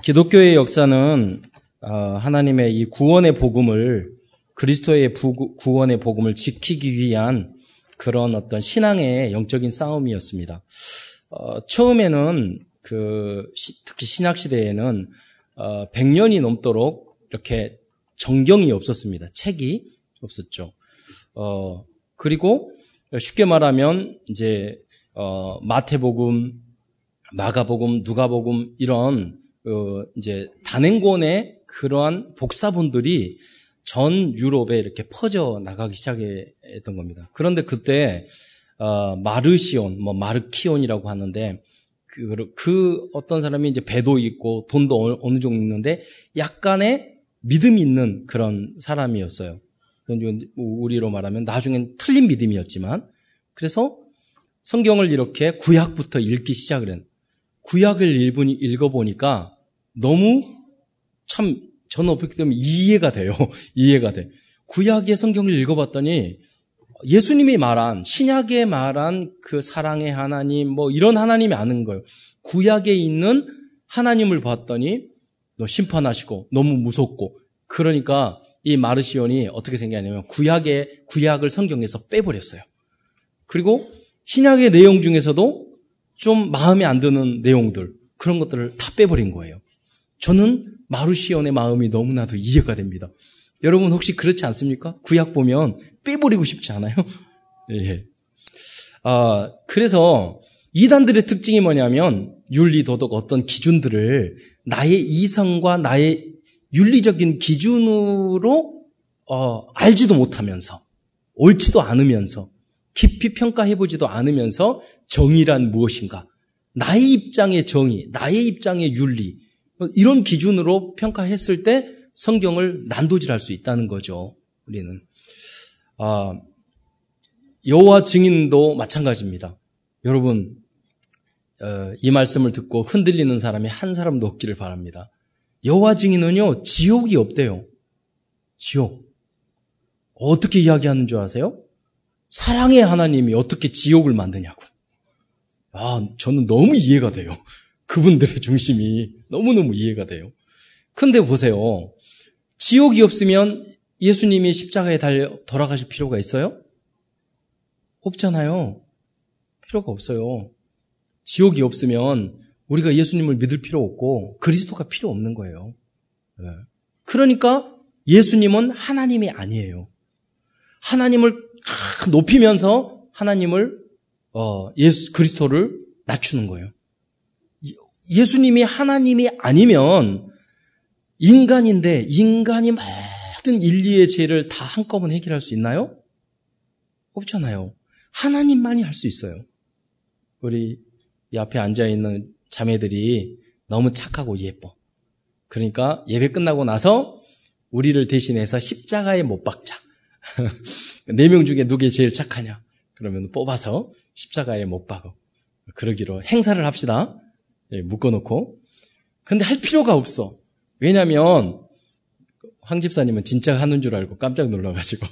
기독교의 역사는 하나님의 이 구원의 복음을 그리스도의 구원의 복음을 지키기 위한 그런 어떤 신앙의 영적인 싸움이었습니다. 처음에는 특히 신약 시대에는 100년이 넘도록 이렇게 정경이 없었습니다. 책이 없었죠. 그리고 쉽게 말하면 이제 마태복음, 마가복음, 누가복음 이런 이제 단행본의 그러한 복사본들이 전 유럽에 이렇게 퍼져 나가기 시작했던 겁니다. 그런데 그때 마르시온, 마르키온이라고 하는데 그 어떤 사람이 이제 배도 있고 돈도 어느 정도 있는데 약간의 믿음이 있는 그런 사람이었어요. 우리로 말하면 나중엔 틀린 믿음이었지만, 그래서 성경을 이렇게 구약부터 읽기 시작을 했어요. 구약을 읽어보니까 너무 참 저는 어떻게 보면 이해가 돼요. 이해가 돼. 구약의 성경을 읽어봤더니 예수님이 말한, 신약에 말한 그 사랑의 하나님, 이런 하나님이 아는 거예요. 구약에 있는 하나님을 봤더니 너 심판하시고 너무 무섭고, 그러니까 이 마르시온이 어떻게 생겼냐면 구약을 성경에서 빼버렸어요. 그리고 신약의 내용 중에서도 좀 마음에 안 드는 내용들, 그런 것들을 다 빼버린 거예요. 저는 마르시온의 마음이 너무나도 이해가 됩니다. 여러분 혹시 그렇지 않습니까? 구약 보면 빼버리고 싶지 않아요? 예. 그래서 이단들의 특징이 뭐냐면 윤리, 도덕, 어떤 기준들을 나의 이성과 나의 윤리적인 기준으로 알지도 못하면서, 옳지도 않으면서, 깊이 평가해보지도 않으면서 정의란 무엇인가, 나의 입장의 정의, 나의 입장의 윤리, 이런 기준으로 평가했을 때 성경을 난도질할 수 있다는 거죠. 우리는 여호와 증인도 마찬가지입니다. 여러분 이 말씀을 듣고 흔들리는 사람이 한 사람도 없기를 바랍니다. 여호와 증인은요, 지옥이 없대요. 지옥. 어떻게 이야기하는 줄 아세요? 사랑의 하나님이 어떻게 지옥을 만드냐고. 저는 너무 이해가 돼요. 그분들의 중심이 너무너무 이해가 돼요. 근데 보세요. 지옥이 없으면 예수님이 십자가에 돌아가실 필요가 있어요? 없잖아요. 필요가 없어요. 지옥이 없으면 우리가 예수님을 믿을 필요 없고 그리스도가 필요 없는 거예요. 그러니까 예수님은 하나님이 아니에요. 하나님을 높이면서 하나님을 그리스도를 낮추는 거예요. 예수님이 하나님이 아니면 인간인데 인간이 모든 인류의 죄를 다 한꺼번에 해결할 수 있나요? 없잖아요. 하나님만이 할 수 있어요. 우리 이 앞에 앉아있는 자매들이 너무 착하고 예뻐. 그러니까 예배 끝나고 나서 우리를 대신해서 십자가에 못 박자. 4명 중에 누구 제일 착하냐? 그러면 뽑아서 십자가에 못 박어. 그러기로 행사를 합시다. 묶어놓고. 근데 할 필요가 없어. 왜냐하면 황 집사님은 진짜 하는 줄 알고 깜짝 놀라가지고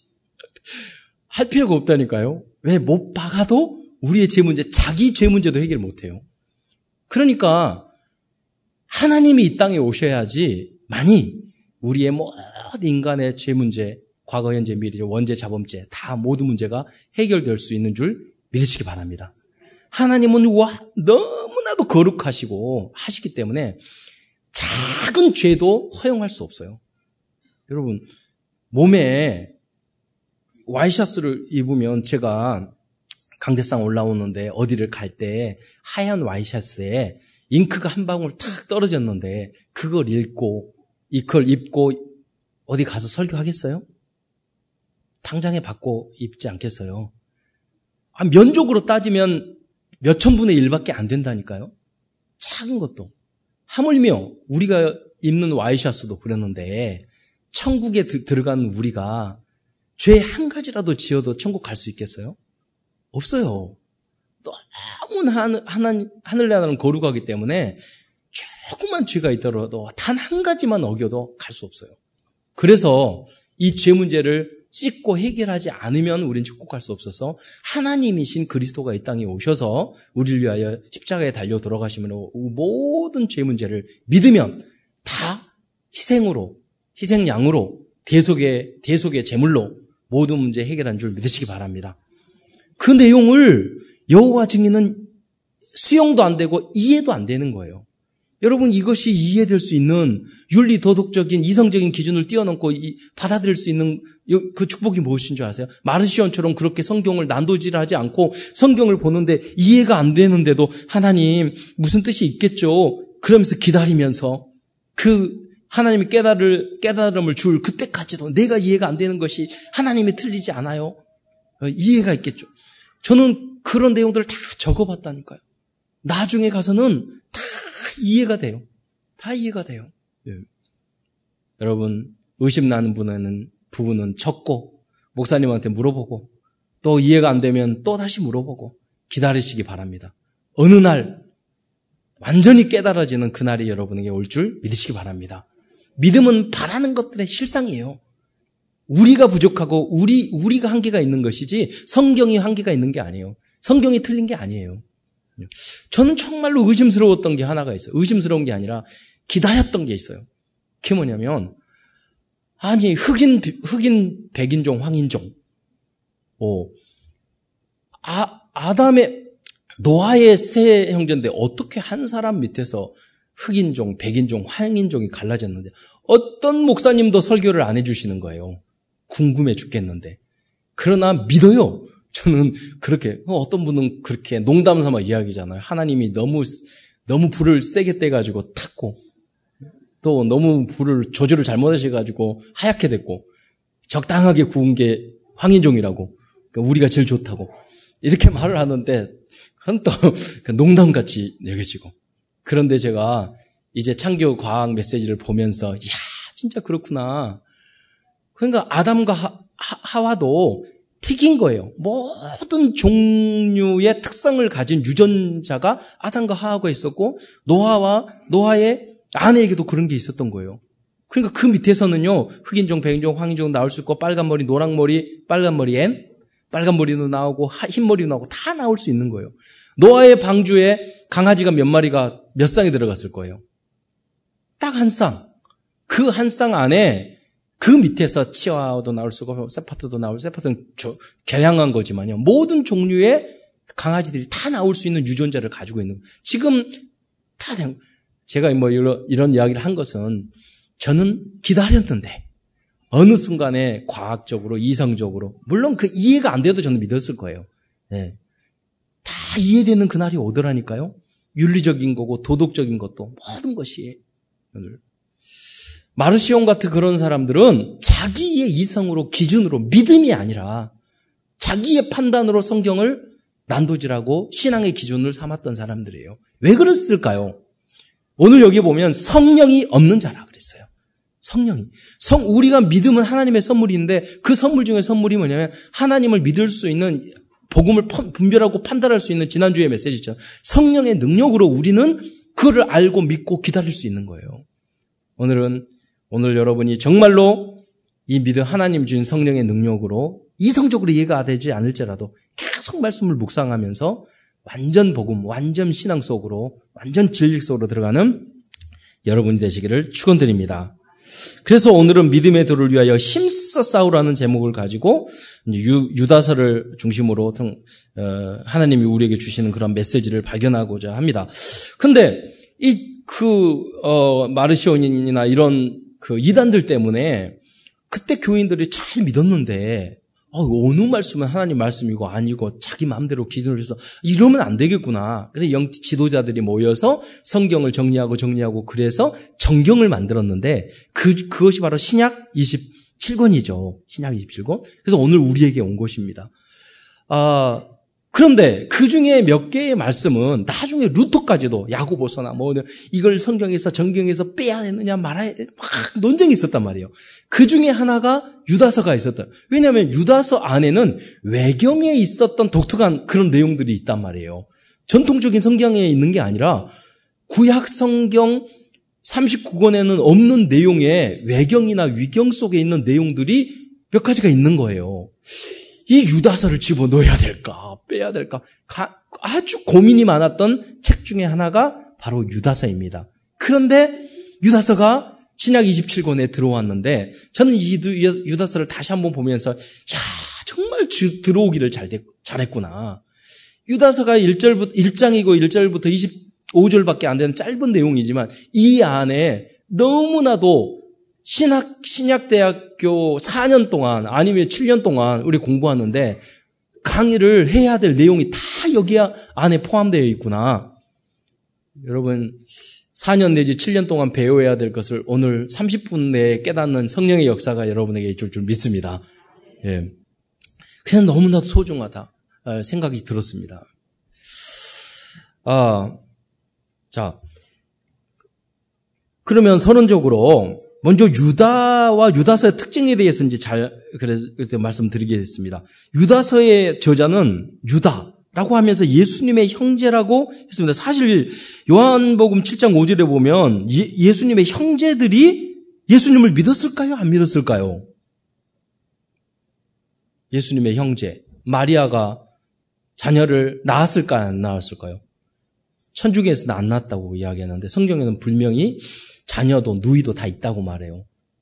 할 필요가 없다니까요. 왜 못 박아도 우리의 죄 문제, 자기 죄 문제도 해결 못해요. 그러니까 하나님이 이 땅에 오셔야지 많이 우리의 모든 인간의 죄 문제, 과거, 현재, 미래, 원죄, 자범죄 다 모든 문제가 해결될 수 있는 줄 믿으시기 바랍니다. 하나님은 너무나도 거룩하시고 하시기 때문에 작은 죄도 허용할 수 없어요. 여러분, 몸에 와이셔츠를 입으면, 제가 강대상 올라오는데 어디를 갈 때 하얀 와이셔츠에 잉크가 한 방울 탁 떨어졌는데 그걸 입고 어디 가서 설교하겠어요? 당장에 받고 입지 않겠어요? 면적으로 따지면 몇천 분의 1밖에 안 된다니까요. 작은 것도. 하물며 우리가 입는 와이셔츠도 그랬는데 천국에 들어간 우리가 죄 한 가지라도 지어도 천국 갈 수 있겠어요? 없어요. 너무 하늘나라는 거룩하기 때문에 조그만 죄가 있더라도 단 한 가지만 어겨도 갈 수 없어요. 그래서 이 죄 문제를 찢고 해결하지 않으면 우리는 축복할 수 없어서 하나님이신 그리스도가 이 땅에 오셔서 우리를 위하여 십자가에 달려 돌아가시므로 모든 죄 문제를 믿으면 다 희생양으로 대속의 제물로 모든 문제 해결한 줄 믿으시기 바랍니다. 그 내용을 여호와 증인은 수용도 안 되고 이해도 안 되는 거예요. 여러분, 이것이 이해될 수 있는 윤리, 도덕적인, 이성적인 기준을 뛰어넘고 받아들일 수 있는 그 축복이 무엇인 줄 아세요? 마르시온처럼 그렇게 성경을 난도질하지 않고 성경을 보는데 이해가 안 되는데도 하나님 무슨 뜻이 있겠죠? 그러면서 기다리면서 그 하나님이 깨달음을 줄 그때까지도 내가 이해가 안 되는 것이 하나님이 틀리지 않아요. 이해가 있겠죠. 저는 그런 내용들을 다 적어봤다니까요. 나중에 가서는 다 이해가 돼요. 다 이해가 돼요. 예. 여러분, 의심나는 부분은 적고 목사님한테 물어보고 또 이해가 안 되면 또 다시 물어보고 기다리시기 바랍니다. 어느 날 완전히 깨달아지는 그날이 여러분에게 올 줄 믿으시기 바랍니다. 믿음은 바라는 것들의 실상이에요. 우리가 부족하고 우리가 한계가 있는 것이지 성경이 한계가 있는 게 아니에요. 성경이 틀린 게 아니에요. 저는 정말로 의심스러웠던 게 하나가 있어요. 의심스러운 게 아니라 기다렸던 게 있어요. 그게 뭐냐면, 아니, 흑인, 백인종, 황인종. 노아의 세 형제인데 어떻게 한 사람 밑에서 흑인종, 백인종, 황인종이 갈라졌는데 어떤 목사님도 설교를 안 해주시는 거예요. 궁금해 죽겠는데. 그러나 믿어요. 저는 그렇게, 어떤 분은 그렇게 농담 삼아 이야기잖아요. 하나님이 너무 불을 세게 떼가지고 탔고, 또 너무 조절을 잘못하셔가지고 하얗게 됐고, 적당하게 구운 게 황인종이라고, 그러니까 우리가 제일 좋다고, 이렇게 말을 하는데, 그건 또 농담같이 여겨지고. 그런데 제가 이제 창조 과학 메시지를 보면서, 이야, 진짜 그렇구나. 그러니까 아담과 하와도 튀긴 거예요. 모든 종류의 특성을 가진 유전자가 아담과 하와가 있었고 노아의 아내에게도 그런 게 있었던 거예요. 그러니까 그 밑에서는요, 흑인종, 백인종, 황인종 나올 수 있고 빨간머리, 노랑머리, 빨간머리 빨간머리도 나오고 흰머리도 나오고 다 나올 수 있는 거예요. 노아의 방주에 강아지가 몇 쌍이 들어갔을 거예요. 딱 한 쌍. 그 한 쌍 안에 그 밑에서 치와와도 나올 수 있고 세파트도 나올 수 있고 세파트는 개량한 거지만요. 모든 종류의 강아지들이 다 나올 수 있는 유전자를 가지고 있는 거예요. 지금 제가 이런 이야기를 한 것은 저는 기다렸는데 어느 순간에 과학적으로 이성적으로 물론 그 이해가 안 돼도 저는 믿었을 거예요. 네. 다 이해되는 그날이 오더라니까요. 윤리적인 거고 도덕적인 것도 모든 것이 오늘 마르시온 같은 그런 사람들은 자기의 이성으로 기준으로 믿음이 아니라 자기의 판단으로 성경을 난도질하고 신앙의 기준을 삼았던 사람들이에요. 왜 그랬을까요? 오늘 여기 보면 성령이 없는 자라 그랬어요. 우리가 믿음은 하나님의 선물인데 그 선물 중에 선물이 뭐냐면 하나님을 믿을 수 있는 복음을 분별하고 판단할 수 있는 지난주의 메시지죠. 성령의 능력으로 우리는 그를 알고 믿고 기다릴 수 있는 거예요. 오늘 여러분이 정말로 이 믿음 하나님 주신 성령의 능력으로 이성적으로 이해가 되지 않을지라도 계속 말씀을 묵상하면서 완전 복음, 완전 신앙 속으로, 완전 진리 속으로 들어가는 여러분이 되시기를 축원드립니다. 그래서 오늘은 믿음의 도를 위하여 힘써 싸우라는 제목을 가지고 유다서를 중심으로 하나님이 우리에게 주시는 그런 메시지를 발견하고자 합니다. 근데 마르시온이나 이런 이단들 때문에 그때 교인들이 잘 믿었는데 어느 말씀은 하나님 말씀이고 아니고 자기 마음대로 기준을 해서 이러면 안 되겠구나. 그래서 지도자들이 모여서 성경을 정리하고 그래서 정경을 만들었는데 그것이 바로 신약 27권이죠. 신약 27권. 그래서 오늘 우리에게 온 것입니다. 그런데 그 중에 몇 개의 말씀은 나중에 루터까지도 야고보서나 이걸 성경에서 정경에서 빼야 되느냐 말아야 되느냐 막 논쟁이 있었단 말이에요. 그 중에 하나가 유다서가 있었다. 왜냐하면 유다서 안에는 외경에 있었던 독특한 그런 내용들이 있단 말이에요. 전통적인 성경에 있는 게 아니라 구약 성경 39권에는 없는 내용의 외경이나 위경 속에 있는 내용들이 몇 가지가 있는 거예요. 이 유다서를 집어넣어야 될까, 빼야 될까, 아주 고민이 많았던 책 중에 하나가 바로 유다서입니다. 그런데 유다서가 신약 27권에 들어왔는데 저는 이 유다서를 다시 한번 보면서 정말 들어오기를 잘했구나. 유다서가 1장이고 1절부터 25절밖에 안 되는 짧은 내용이지만 이 안에 너무나도 신약대학교 4년 동안 아니면 7년 동안 우리 공부하는데 강의를 해야 될 내용이 다 여기 안에 포함되어 있구나. 여러분 4년 내지 7년 동안 배워야 될 것을 오늘 30분 내에 깨닫는 성령의 역사가 여러분에게 있을 줄 믿습니다. 예. 그냥 너무나도 소중하다 생각이 들었습니다. 자, 그러면 선언적으로 먼저 유다와 유다서의 특징에 대해서 이제 그때 말씀드리겠습니다. 유다서의 저자는 유다라고 하면서 예수님의 형제라고 했습니다. 사실 요한복음 7장 5절에 보면 예수님의 형제들이 예수님을 믿었을까요? 안 믿었을까요? 예수님의 형제 마리아가 자녀를 낳았을까요? 안 낳았을까요? 천주교에서는 안 낳았다고 이야기하는데 성경에는 분명히 자녀도 누이도 다 있다고 말해요.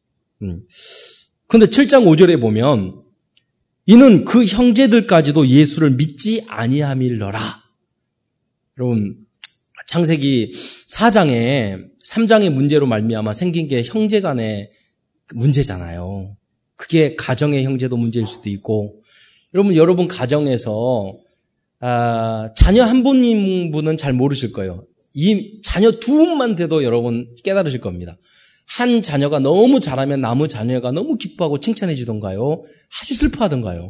그런데 7장 5절에 보면 이는 그 형제들까지도 예수를 믿지 아니함일러라. 여러분 창세기 4장에 3장의 문제로 말미암아 생긴 게 형제 간의 문제잖아요. 그게 가정의 형제도 문제일 수도 있고 여러분 가정에서 자녀 한 분은 잘 모르실 거예요. 이 자녀 두 분만 돼도 여러분 깨달으실 겁니다. 한 자녀가 너무 잘하면 나머지 자녀가 너무 기뻐하고 칭찬해 주던가요? 아주 슬퍼하던가요?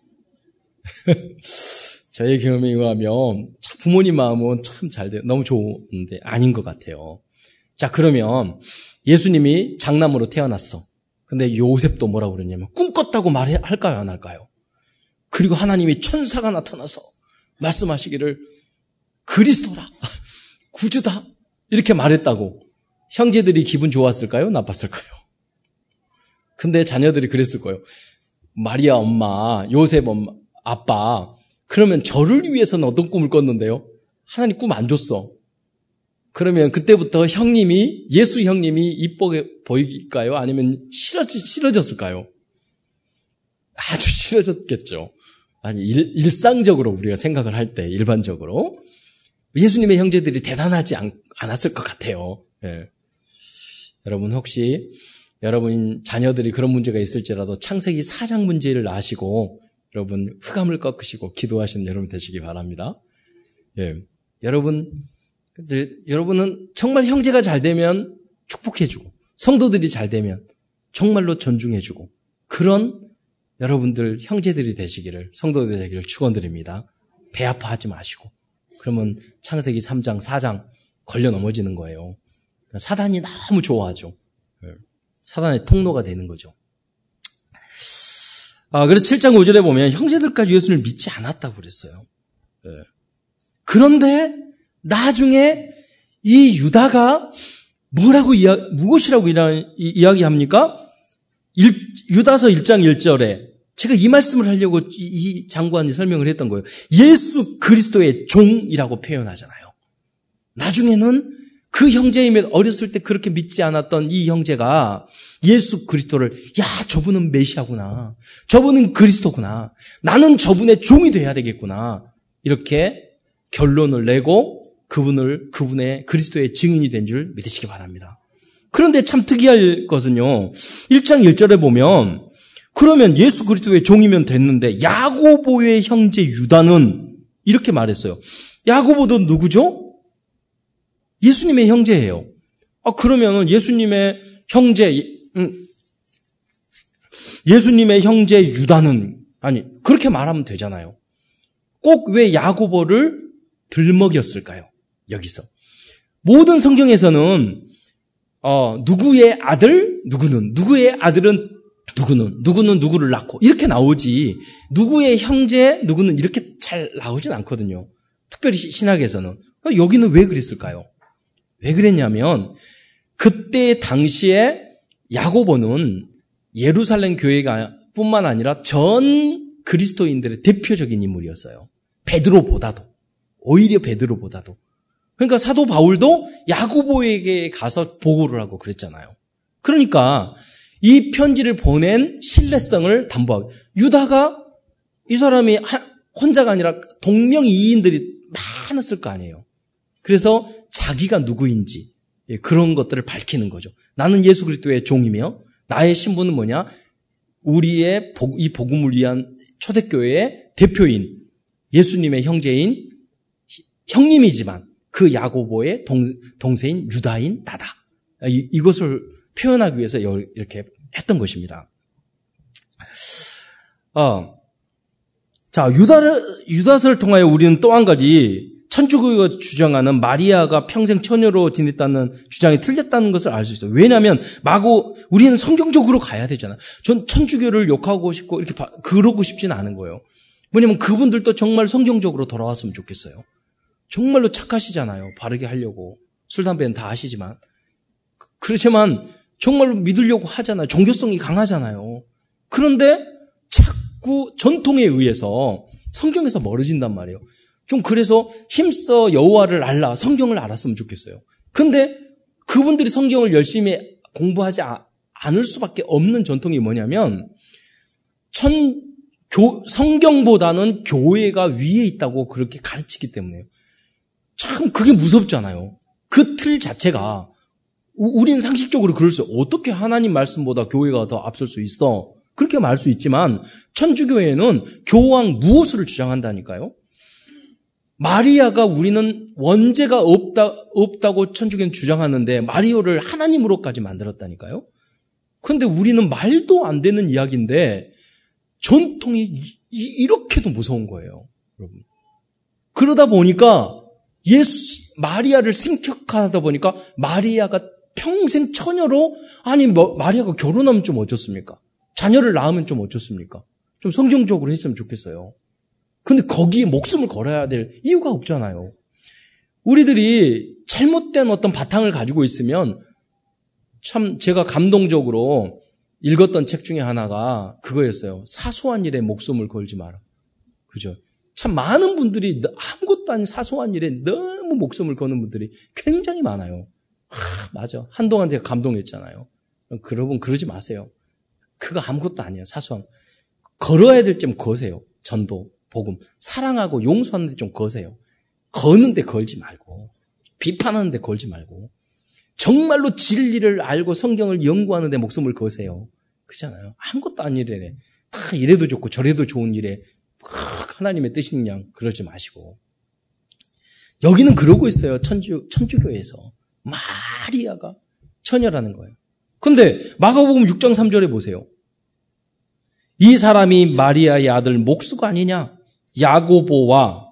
저의 경험에 의하면 부모님 마음은 참 잘 돼요. 너무 좋은데 아닌 것 같아요. 자, 그러면 예수님이 장남으로 태어났어. 근데 요셉도 뭐라고 그러냐면 꿈꿨다고 말할까요? 안 할까요? 그리고 하나님이 천사가 나타나서 말씀하시기를 그리스도라, 구주다 이렇게 말했다고 형제들이 기분 좋았을까요? 나빴을까요? 근데 자녀들이 그랬을 거예요. 마리아 엄마, 요셉 엄마, 아빠 그러면 저를 위해서는 어떤 꿈을 꿨는데요? 하나님 꿈 안 줬어. 그러면 그때부터 예수 형님이 이뻐 보일까요? 아니면 싫어졌을까요? 아주 싫어졌겠죠. 아니, 일상적으로 우리가 생각을 할 때, 일반적으로. 예수님의 형제들이 대단하지 않았을 것 같아요. 예. 여러분, 혹시, 여러분 자녀들이 그런 문제가 있을지라도 창세기 4장 문제를 아시고, 여러분, 흑암을 꺾으시고 기도하시는 여러분 되시기 바랍니다. 예. 여러분은 정말 형제가 잘 되면 축복해주고, 성도들이 잘 되면 정말로 존중해주고, 그런 여러분들 형제들이 되시기를, 성도들이 되기를 축원드립니다. 배 아파하지 마시고. 그러면 창세기 3장, 4장 걸려 넘어지는 거예요. 사단이 너무 좋아하죠. 사단의 통로가 되는 거죠. 그래서 7장 5절에 보면 형제들까지 예수를 믿지 않았다고 그랬어요. 그런데 나중에 이 유다가 무엇이라고 이야기합니까? 유다서 1장 1절에 제가 이 말씀을 하려고 이 장관이 설명을 했던 거예요. 예수 그리스도의 종이라고 표현하잖아요. 나중에는 그 형제이면 어렸을 때 그렇게 믿지 않았던 이 형제가 예수 그리스도를 저분은 메시아구나. 저분은 그리스도구나. 나는 저분의 종이 돼야 되겠구나. 이렇게 결론을 내고 그분의 그리스도의 증인이 된 줄 믿으시기 바랍니다. 그런데 참 특이할 것은요. 1장 1절에 보면 그러면 예수 그리스도의 종이면 됐는데 야고보의 형제 유다는 이렇게 말했어요. 야고보도 누구죠? 예수님의 형제예요. 그러면 예수님의 형제 유다는 그렇게 말하면 되잖아요. 꼭 왜 야고보를 들먹였을까요? 여기서 모든 성경에서는 누구의 아들 누구의 아들은 누구는 누구를 낳고 이렇게 나오지 누구의 형제 누구는 이렇게 잘 나오진 않거든요. 특별히 신학에서는. 여기는 왜 그랬을까요? 왜 그랬냐면 그때 당시에 야고보는 예루살렘 교회가 뿐만 아니라 전 그리스도인들의 대표적인 인물이었어요. 베드로보다도. 오히려 베드로보다도. 그러니까 사도 바울도 야고보에게 가서 보고를 하고 그랬잖아요. 그러니까 이 편지를 보낸 신뢰성을 담보하고, 유다가 이 사람이 혼자가 아니라 동명이인들이 많았을 거 아니에요. 그래서 자기가 누구인지 그런 것들을 밝히는 거죠. 나는 예수 그리스도의 종이며 나의 신분은 뭐냐? 우리의 이 복음을 위한 초대교회의 대표인 예수님의 형제인 형님이지만 그 야고보의 동생인 유다인 나다. 이것을 표현하기 위해서 이렇게 했던 것입니다. 자, 유다서를 통하여 우리는 또 한 가지 천주교가 주장하는 마리아가 평생 처녀로 지냈다는 주장이 틀렸다는 것을 알 수 있어요. 왜냐하면 우리는 성경적으로 가야 되잖아요. 전 천주교를 욕하고 싶고 이렇게 그러고 싶지는 않은 거예요. 왜냐하면 그분들도 정말 성경적으로 돌아왔으면 좋겠어요. 정말로 착하시잖아요. 바르게 하려고. 술, 담배는 다 하시지만. 그렇지만 정말로 믿으려고 하잖아요. 종교성이 강하잖아요. 그런데 자꾸 전통에 의해서 성경에서 멀어진단 말이에요. 좀 그래서 힘써 여호와를 알라, 성경을 알았으면 좋겠어요. 근데 그분들이 성경을 열심히 공부하지 않을 수밖에 없는 전통이 뭐냐면 성경보다는 교회가 위에 있다고 그렇게 가르치기 때문에요. 참 그게 무섭잖아요. 그 틀 자체가 우리는 상식적으로 그럴 수 있어요. 어떻게 하나님 말씀보다 교회가 더 앞설 수 있어? 그렇게 말할 수 있지만 천주교회는 교황 무엇을 주장한다니까요? 마리아가 우리는 원죄가 없다고 천주교는 주장하는데 마리아를 하나님으로까지 만들었다니까요? 그런데 우리는 말도 안 되는 이야기인데 전통이 이렇게도 무서운 거예요, 여러분. 그러다 보니까 마리아를 승격하다 보니까 마리아가 평생 처녀로, 마리아가 결혼하면 좀 어쩌습니까? 자녀를 낳으면 좀 어쩌습니까? 좀 성경적으로 했으면 좋겠어요. 근데 거기에 목숨을 걸어야 될 이유가 없잖아요. 우리들이 잘못된 어떤 바탕을 가지고 있으면 참 제가 감동적으로 읽었던 책 중에 하나가 그거였어요. 사소한 일에 목숨을 걸지 마라. 그죠? 참 많은 분들이 아무것도 아닌 사소한 일에 너무 목숨을 거는 분들이 굉장히 많아요. 맞아. 한동안 제가 감동했잖아요. 여러분 그러지 마세요. 그거 아무것도 아니에요. 사소한. 걸어야 될 점 거세요. 전도, 복음. 사랑하고 용서하는 데 좀 거세요. 거는데 걸지 말고. 비판하는 데 걸지 말고. 정말로 진리를 알고 성경을 연구하는 데 목숨을 거세요. 그렇잖아요. 아무것도 아닌 일에 다 이래도 좋고 저래도 좋은 일에 하나님의 뜻인 양 그러지 마시고. 여기는 그러고 있어요. 천주교에서. 마리아가 처녀라는 거예요. 근데 마가복음 6장 3절에 보세요. 이 사람이 마리아의 아들 목수가 아니냐? 야고보와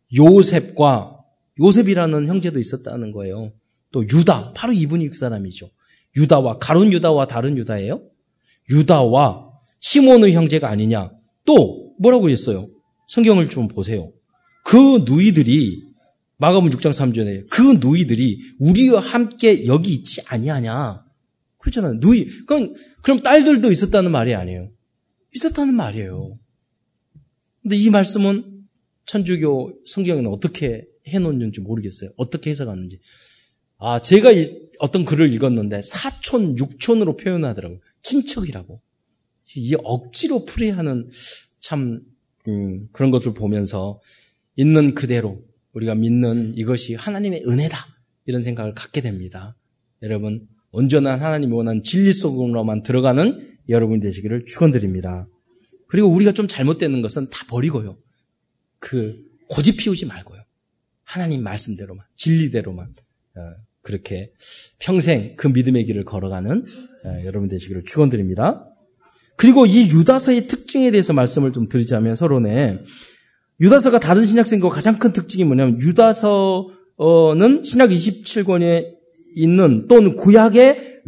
요셉이라는 형제도 있었다는 거예요. 또 유다, 바로 이분이 그 사람이죠. 유다와 가룟 유다와 다른 유다예요. 유다와 시몬의 형제가 아니냐? 또 뭐라고 했어요? 성경을 좀 보세요. 그 누이들이 마가복음 6장 3절에 그 누이들이 우리와 함께 여기 있지 아니하냐? 그렇잖아요. 누이. 그럼 딸들도 있었다는 말이 아니에요. 있었다는 말이에요. 근데 이 말씀은 천주교 성경에는 어떻게 해놓는지 모르겠어요. 어떻게 해석하는지. 제가 어떤 글을 읽었는데 사촌, 육촌으로 표현하더라고요. 친척이라고. 이 억지로 풀이하는 참 그런 것을 보면서 있는 그대로 우리가 믿는 이것이 하나님의 은혜다. 이런 생각을 갖게 됩니다. 여러분 온전한 하나님이 원하는 진리 속으로만 들어가는 여러분 되시기를 축원드립니다. 그리고 우리가 좀 잘못되는 것은 다 버리고요. 고집 피우지 말고요. 하나님 말씀대로만, 진리대로만 그렇게 평생 그 믿음의 길을 걸어가는 여러분 되시기를 축원드립니다. 그리고 이 유다서의 특징에 대해서 말씀을 좀 드리자면 서론에 유다서가 다른 신약성과 가장 큰 특징이 뭐냐면 유다서는 신약 27권에 있는 또는 구약의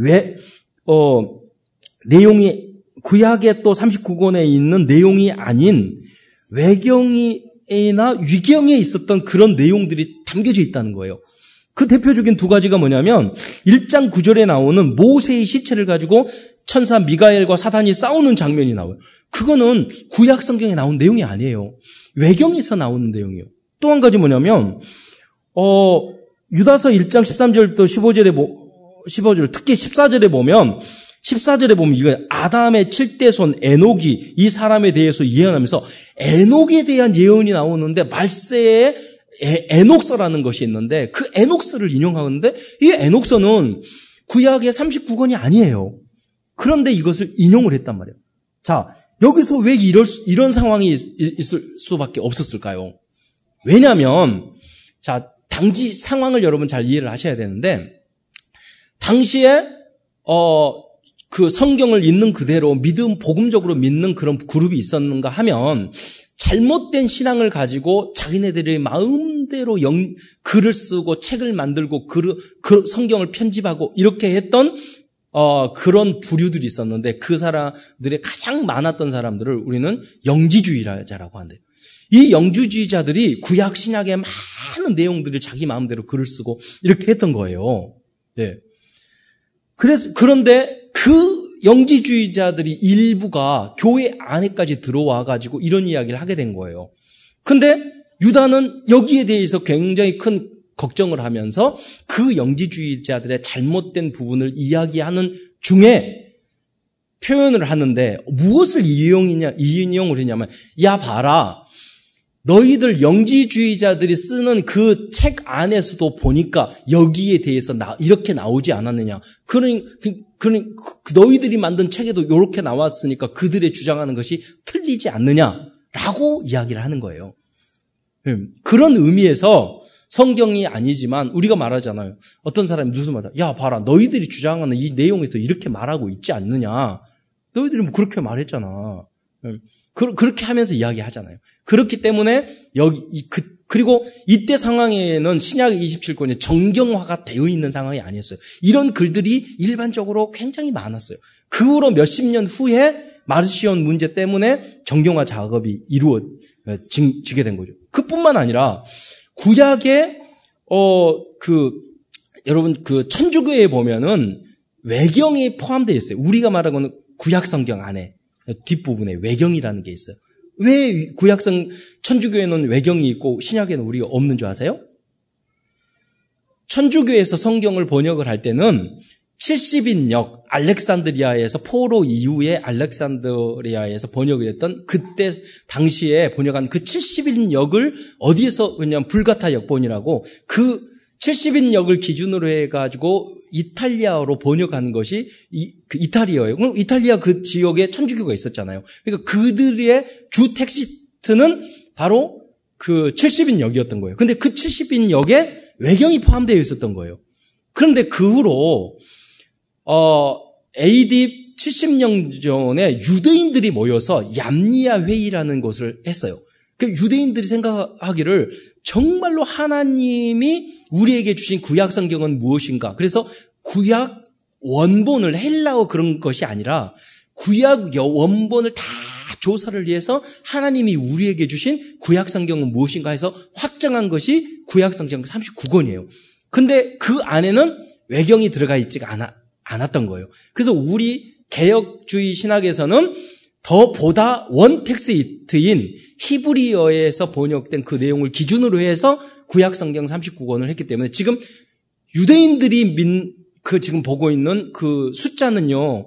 내용이 구약의 또 39권에 있는 내용이 아닌 외경이나 위경에 있었던 그런 내용들이 담겨져 있다는 거예요. 그 대표적인 두 가지가 뭐냐면 1장 9절에 나오는 모세의 시체를 가지고 천사 미가엘과 사단이 싸우는 장면이 나와요. 그거는 구약 성경에 나온 내용이 아니에요. 외경에서 나오는 내용이에요. 또 한 가지 뭐냐면 유다서 1장 13절부터 15절 특히 14절에 보면 이거 아담의 7대손 에녹이 이 사람에 대해서 예언하면서 에녹에 대한 예언이 나오는데 말세에 에녹서라는 것이 있는데 그 에녹서를 인용하는데 이 에녹서는 구약의 39권이 아니에요. 그런데 이것을 인용을 했단 말이에요. 자, 여기서 왜 이런 상황이 있을 수밖에 없었을까요? 왜냐하면 자, 당시 상황을 여러분 잘 이해를 하셔야 되는데 당시에 그 성경을 있는 그대로 복음적으로 믿는 그런 그룹이 있었는가 하면 잘못된 신앙을 가지고 자기네들의 마음대로 글을 쓰고 책을 만들고 성경을 편집하고 이렇게 했던 그런 부류들이 있었는데 그 사람들의 가장 많았던 사람들을 우리는 영지주의자라고 한대요. 이 영지주의자들이 구약 신약의 많은 내용들을 자기 마음대로 글을 쓰고 이렇게 했던 거예요. 예. 그런데 그 영지주의자들이 일부가 교회 안에까지 들어와 가지고 이런 이야기를 하게 된 거예요. 근데 유다는 여기에 대해서 굉장히 큰 걱정을 하면서 그 영지주의자들의 잘못된 부분을 이야기하는 중에 표현을 하는데 무엇을 인용을 했냐면 야 봐라. 너희들 영지주의자들이 쓰는 그 책 안에서도 보니까 여기에 대해서 이렇게 나오지 않았느냐. 너희들이 만든 책에도 이렇게 나왔으니까 그들의 주장하는 것이 틀리지 않느냐라고 이야기를 하는 거예요. 그런 의미에서 성경이 아니지만 우리가 말하잖아요. 어떤 사람이 무슨 말이야? 야 봐라. 너희들이 주장하는 이 내용에서 이렇게 말하고 있지 않느냐. 너희들이 뭐 그렇게 말했잖아. 그렇게 하면서 이야기하잖아요. 그렇기 때문에 그리고 이때 상황에는 신약 27권이 정경화가 되어 있는 상황이 아니었어요. 이런 글들이 일반적으로 굉장히 많았어요. 그 후로 몇십 년 후에 마르시온 문제 때문에 정경화 작업이 이루어지게 된 거죠. 그뿐만 아니라 구약에 여러분 그 천주교에 보면은 외경이 포함되어 있어요. 우리가 말하고는 구약 성경 안에 뒷부분에 외경이라는 게 있어요. 왜 천주교에는 외경이 있고 신약에는 우리가 없는 줄 아세요? 천주교에서 성경을 번역을 할 때는 70인역 알렉산드리아에서 포로 이후에 알렉산드리아에서 번역을 했던 그때 당시에 번역한 그 70인역을 어디에서 왜냐하면 불가타 역본이라고 그 70인역을 기준으로 해가지고 이탈리아어로 번역한 것이 이탈리아예요. 그럼 이탈리아 그 지역에 천주교가 있었잖아요. 그러니까 그들의 주 텍스트는 바로 그 70인역이었던 거예요. 근데 그 70인역에 외경이 포함되어 있었던 거예요. 그런데 그 후로 AD 70년 전에 유대인들이 모여서 얌니아 회의라는 것을 했어요. 그 유대인들이 생각하기를 정말로 하나님이 우리에게 주신 구약 성경은 무엇인가? 그래서 구약 원본을 헬라어 그런 것이 아니라 구약 원본을 다 조사를 위해서 하나님이 우리에게 주신 구약 성경은 무엇인가 해서 확정한 것이 구약 성경 39권이에요. 근데 그 안에는 외경이 들어가 있지가 않았던 거예요. 그래서 우리 개혁주의 신학에서는 보다 원 텍스트인 히브리어에서 번역된 그 내용을 기준으로 해서 구약 성경 39권을 했기 때문에 지금 유대인들이 지금 보고 있는 그 숫자는요,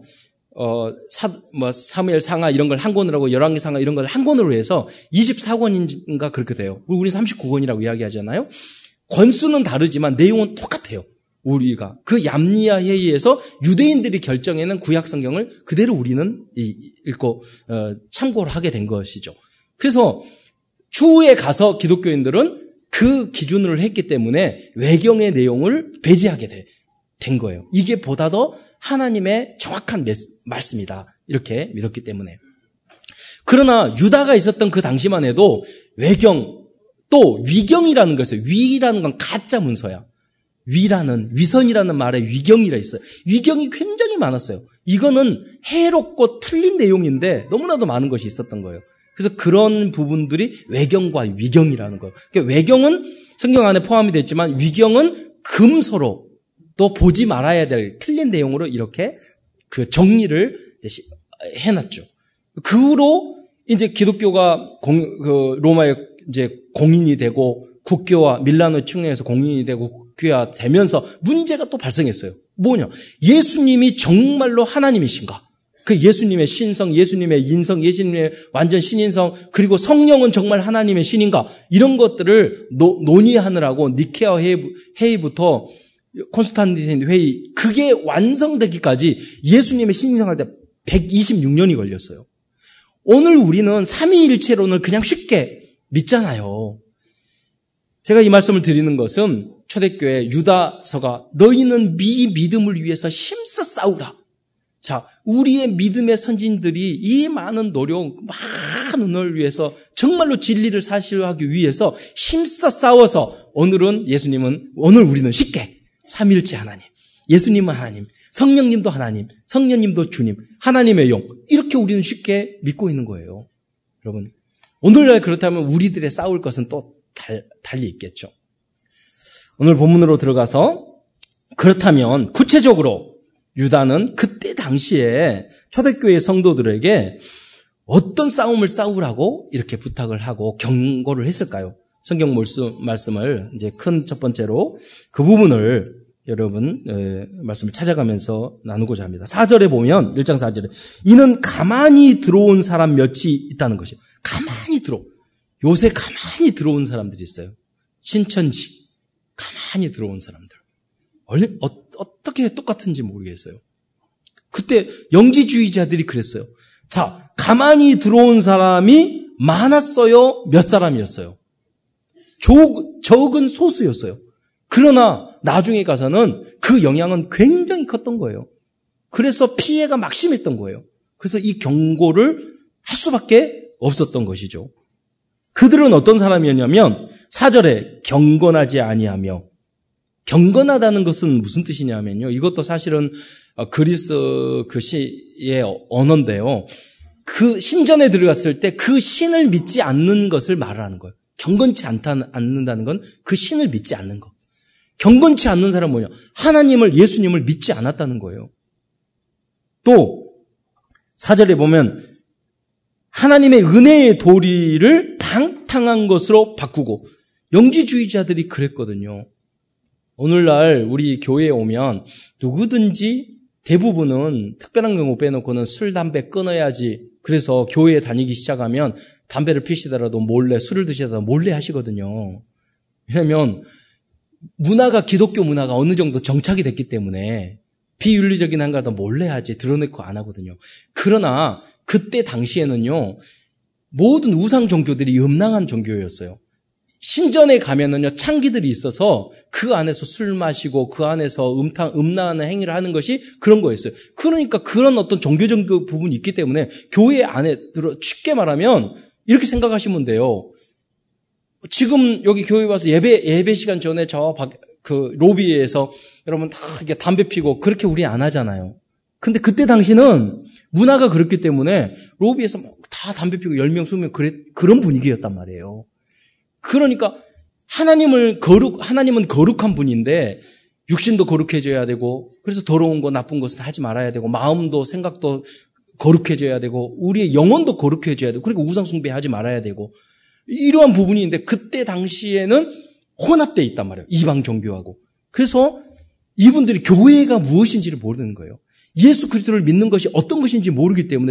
사무엘 상하 이런 걸 한 권으로 하고 열왕기 상하 이런 걸 한 권으로 해서 24권인가 그렇게 돼요. 우리는 39권이라고 이야기하잖아요. 권수는 다르지만 내용은 똑같아요. 우리가 그 얌니아 회의에서 유대인들이 결정해낸 구약 성경을 그대로 우리는 읽고 참고를 하게 된 것이죠. 그래서 추후에 가서 기독교인들은 그 기준으로 했기 때문에 외경의 내용을 배제하게 된 거예요. 이게 보다 더 하나님의 정확한 말씀이다. 이렇게 믿었기 때문에. 그러나 유다가 있었던 그 당시만 해도 외경 또 위경이라는 것이에요. 위라는 건 가짜 문서야. 위선이라는 말에 위경이라 있어요. 위경이 굉장히 많았어요. 이거는 해롭고 틀린 내용인데 너무나도 많은 것이 있었던 거예요. 그래서 그런 부분들이 외경과 위경이라는 거예요. 그러니까 외경은 성경 안에 포함이 됐지만 위경은 금서로 또 보지 말아야 될 틀린 내용으로 이렇게 그 정리를 해놨죠. 그 후로 이제 기독교가 로마의 이제 공인이 되고 국교와 밀라노 칙령에서 공인이 되고 국교화 되면서 문제가 또 발생했어요. 뭐냐? 예수님이 정말로 하나님이신가? 그 예수님의 신성, 예수님의 인성, 예수님의 완전 신인성, 그리고 성령은 정말 하나님의 신인가? 이런 것들을 논의하느라고 니케아 회의부터 콘스탄티누스 회의, 그게 완성되기까지 예수님의 신인성할 때 126년이 걸렸어요. 오늘 우리는 삼위일체론을 그냥 쉽게 믿잖아요. 제가 이 말씀을 드리는 것은 초대교회 유다서가 너희는 이 믿음을 위해서 힘써 싸우라. 자, 우리의 믿음의 선진들이 이 많은 노력, 많은 을 위해서 정말로 진리를 사실화하기 위해서 힘써 싸워서 오늘 우리는 쉽게 삼위일체 하나님, 예수님은 하나님, 성령님도 하나님, 성령님도 주님, 하나님의 영, 이렇게 우리는 쉽게 믿고 있는 거예요. 여러분, 오늘날 그렇다면 우리들의 싸울 것은 또 달리 있겠죠. 오늘 본문으로 들어가서 그렇다면 구체적으로 유다는 그때 당시에 초대교회 성도들에게 어떤 싸움을 싸우라고 이렇게 부탁을 하고 경고를 했을까요? 성경 말씀을 이제 큰 첫 번째로 그 부분을 여러분 말씀을 찾아가면서 나누고자 합니다. 4절에 보면 1장 4절에 이는 가만히 들어온 사람 몇이 있다는 것이에요. 가만히 요새 가만히 들어온 사람들이 있어요. 신천지 가만히 들어온 사람들. 어떻게 똑같은지 모르겠어요. 그때 영지주의자들이 그랬어요. 자, 가만히 들어온 사람이 많았어요? 몇 사람이었어요? 적은 소수였어요. 그러나 나중에 가서는 그 영향은 굉장히 컸던 거예요. 그래서 피해가 막 심했던 거예요. 그래서 이 경고를 할 수밖에 없었던 것이죠. 그들은 어떤 사람이었냐면 4절에 경건하지 아니하며, 경건하다는 것은 무슨 뜻이냐면요. 이것도 사실은 그리스 그 시의 언어인데요. 그 신전에 들어갔을 때 그 신을 믿지 않는 것을 말하는 거예요. 경건치 않는다는 건 그 신을 믿지 않는 것. 경건치 않는 사람은 뭐냐? 하나님을, 예수님을 믿지 않았다는 거예요. 또 4절에 보면 하나님의 은혜의 도리를 방탕한 것으로 바꾸고, 영지주의자들이 그랬거든요. 오늘날 우리 교회에 오면 누구든지 대부분은 특별한 경우 빼놓고는 술, 담배 끊어야지. 그래서 교회에 다니기 시작하면 담배를 피시더라도 몰래, 술을 드시더라도 몰래 하시거든요. 왜냐하면 기독교 문화가 어느 정도 정착이 됐기 때문에 비윤리적인 한가도 몰래 하지 드러내고 안 하거든요. 그러나 그때 당시에는요, 모든 우상 종교들이 음란한 종교였어요. 신전에 가면은요, 창기들이 있어서 그 안에서 술 마시고 그 안에서 음란한 행위를 하는 것이 그런 거였어요. 그러니까 그런 어떤 종교적 부분이 있기 때문에 교회 안에 쉽게 말하면 이렇게 생각하시면 돼요. 지금 여기 교회 와서 예배 시간 전에 그 로비에서 여러분 다 이렇게 담배 피고 그렇게 우리 안 하잖아요. 근데 그때 당시는 문화가 그렇기 때문에 로비에서 다 담배 피고 10명, 20명 그런 분위기였단 말이에요. 그러니까 하나님은 거룩한 분인데 육신도 거룩해져야 되고, 그래서 더러운 거 나쁜 것은 하지 말아야 되고, 마음도 생각도 거룩해져야 되고, 우리의 영혼도 거룩해져야 되고, 그리고 우상숭배하지 말아야 되고, 이러한 부분이 있는데 그때 당시에는 혼합되어 있단 말이에요. 이방 종교하고. 그래서 이분들이 교회가 무엇인지를 모르는 거예요. 예수 그리스도를 믿는 것이 어떤 것인지 모르기 때문에